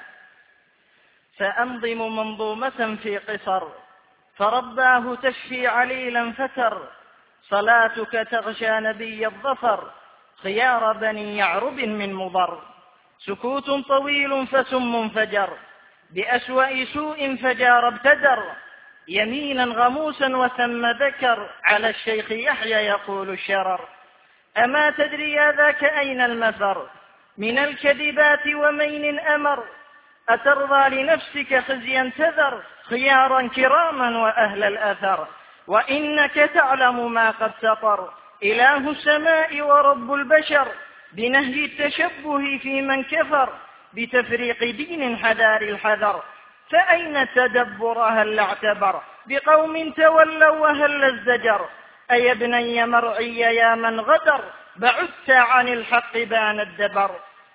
سأنظم منظومة في قصر فرباه تشفي عليلا فتر، صلاتك تغشى نبي الظفر خيار بني يعرب من مضر. سكوت طويل فسم فجر بأسوأ سوء فجار ابتدر. يمينا غموسا وثم ذكر على الشيخ يحيى يقول الشرر. أما تدري يا ذاك أين المفر من الكذبات ومين أمر. أترضى لنفسك خزيا تذر خيارا كراما وأهل الأثر. وإنك تعلم ما قد سطر إله السماء ورب البشر بنهي التشبه في من كفر بتفريق دين حذار الحذر. فأين التدبر هل اعتبر بقوم تولوا وهل الزجر. أي ابني مرعي يا من غدر بعدت عن الحق بان الدبر.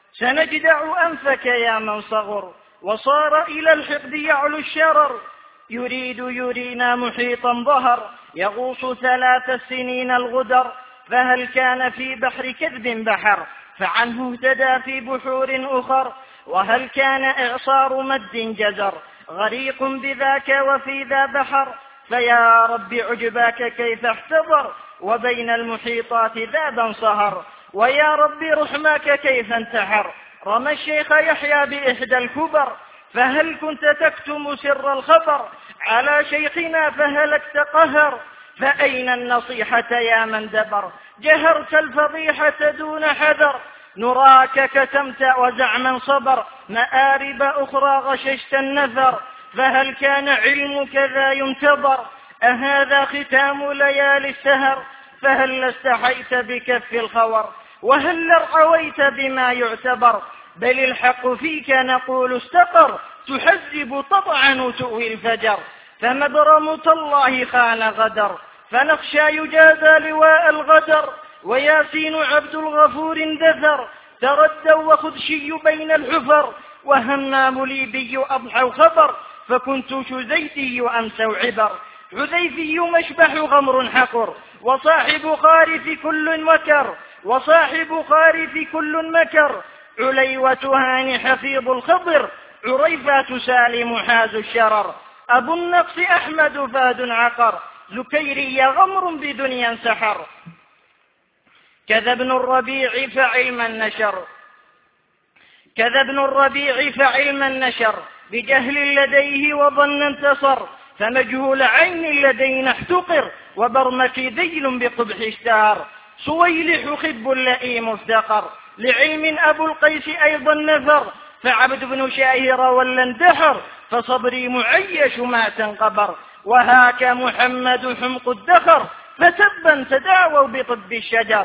سنجدع أنفك يا من صغر وصار إلى الحقد يعلو الشرر. يريد يرينا محيطا ظهر يغوص 3 سنين الغدر. فهل كان في بحر كذب بحر فعنه اهتدى في بحور أخر. وهل كان إعصار مد جزر غريق بذاك وفي ذا بحر. فيا رب عجباك كيف احتضر وبين المحيطات ذابا صهر. ويا رب رحماك كيف انتحر رمى الشيخ يحيى بإحدى الكبر. فهل كنت تكتم سر الخبر على شيخنا فهلكت قهر. فأين النصيحة يا من دبر جهرت الفضيحة دون حذر. نراك كتمت وزعما صبر مآرب أخرى غششت النثر. فهل كان علمك ذا ينتظر أهذا ختام ليالي السهر. فهل استحيت بكف الخور وهل ارعويت بما يعتبر. بل الحق فيك نقول استقر تحزب طبعا تؤوي الفجر. فمبرم تالله خان غدر فنخشى يجازى لواء الغدر. وياسين عبد الغفور اندثر تردوا وخدشي بين الحفر. وهمام ليبي أضحوا خبر فكنت شزيتي أمسوا عبر. حذيفي مشبح غمر حقر وصاحب خارف كل مكر. وصاحب خارف كل مكر. عليوة هاني حفيظ الخضر عريفات سالم حاز الشرر. أبو النقص أحمد فاد عقر زكيري غمر بدنيا سحر. كذا ابن الربيع فعلما نشر كذا ابن الربيع فعلما نشر بجهل لديه وظن انتصر. فمجهول عين لدينا احتقر وبرمك ذيل بقبح اشتهر. سويلح خب لئيم افتقر لعلم أبو القيس أيضا نفر. فعبد بن شاهر ولا اندحر فصبري معيش ما تنقبر. وهاك محمد حمق الدخر فتبا تداووا بطب الشجر.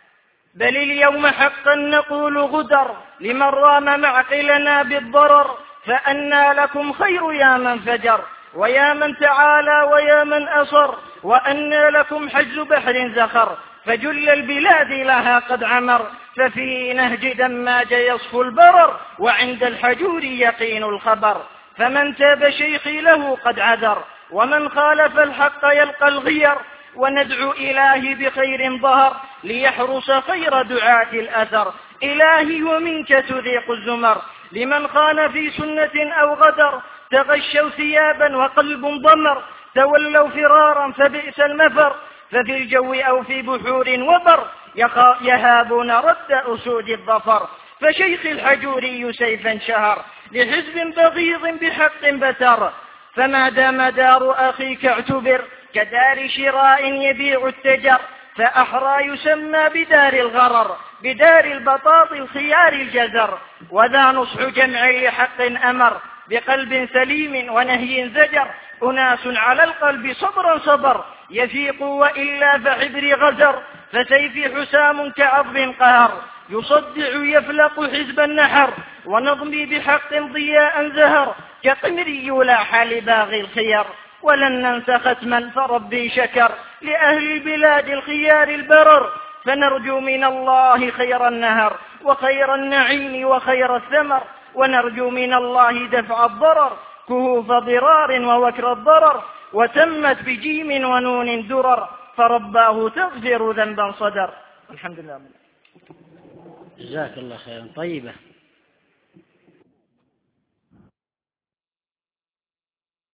بل اليوم حقا نقول غدر لمن رام معقلنا بالضرر. فأنى لكم خير يا من فجر ويا من تعالى ويا من أصر. وأنى لكم حج بحر زخر فجل البلاد لها قد عمر. ففي نهج دماج يصفو البرر وعند الحجور يقين الخبر. فمن تاب شيخي له قد عذر ومن خالف الحق يلقى الغير. وندعو إلهي بخير ظهر ليحرس خير دعاة الأثر. إلهي ومنك تذيق الزمر لمن خان في سنة أو غدر. تغشوا ثيابا وقلب ضمر تولوا فرارا فبئس المفر. ففي الجو أو في بحور وبر يهابون رد أسود الظفر. فشيخ الحجوري سيفا شهر لحزب بغيض بحق بتر. فما دام دار أخيك اعتبر كدار شراء يبيع التجر. فأحرى يسمى بدار الغرر بدار البطاط الخيار الجزر. وذا نصح جمع لحق أمر بقلب سليم ونهي زجر. أناس على القلب صبرا صبر يفيق وإلا فحبر غزر. فسيفي حسام كعظم قهر يصدع يفلق حزب النحر. ونظمي بحق ضياء زهر كقمري يلاح لباغي الخير. ولن ننسى ختما فربي شكر لأهل البلاد الخيار البرر. فنرجو من الله خير النهر وخير النعيم وخير الثمر. ونرجو من الله دفع الضرر كهوف ضرار ووكر الضرر. وتمت بجيم ونون درر فرباه تغفر ذنبا صدر. الحمد لله. جزاك الله خيرا. طيبة.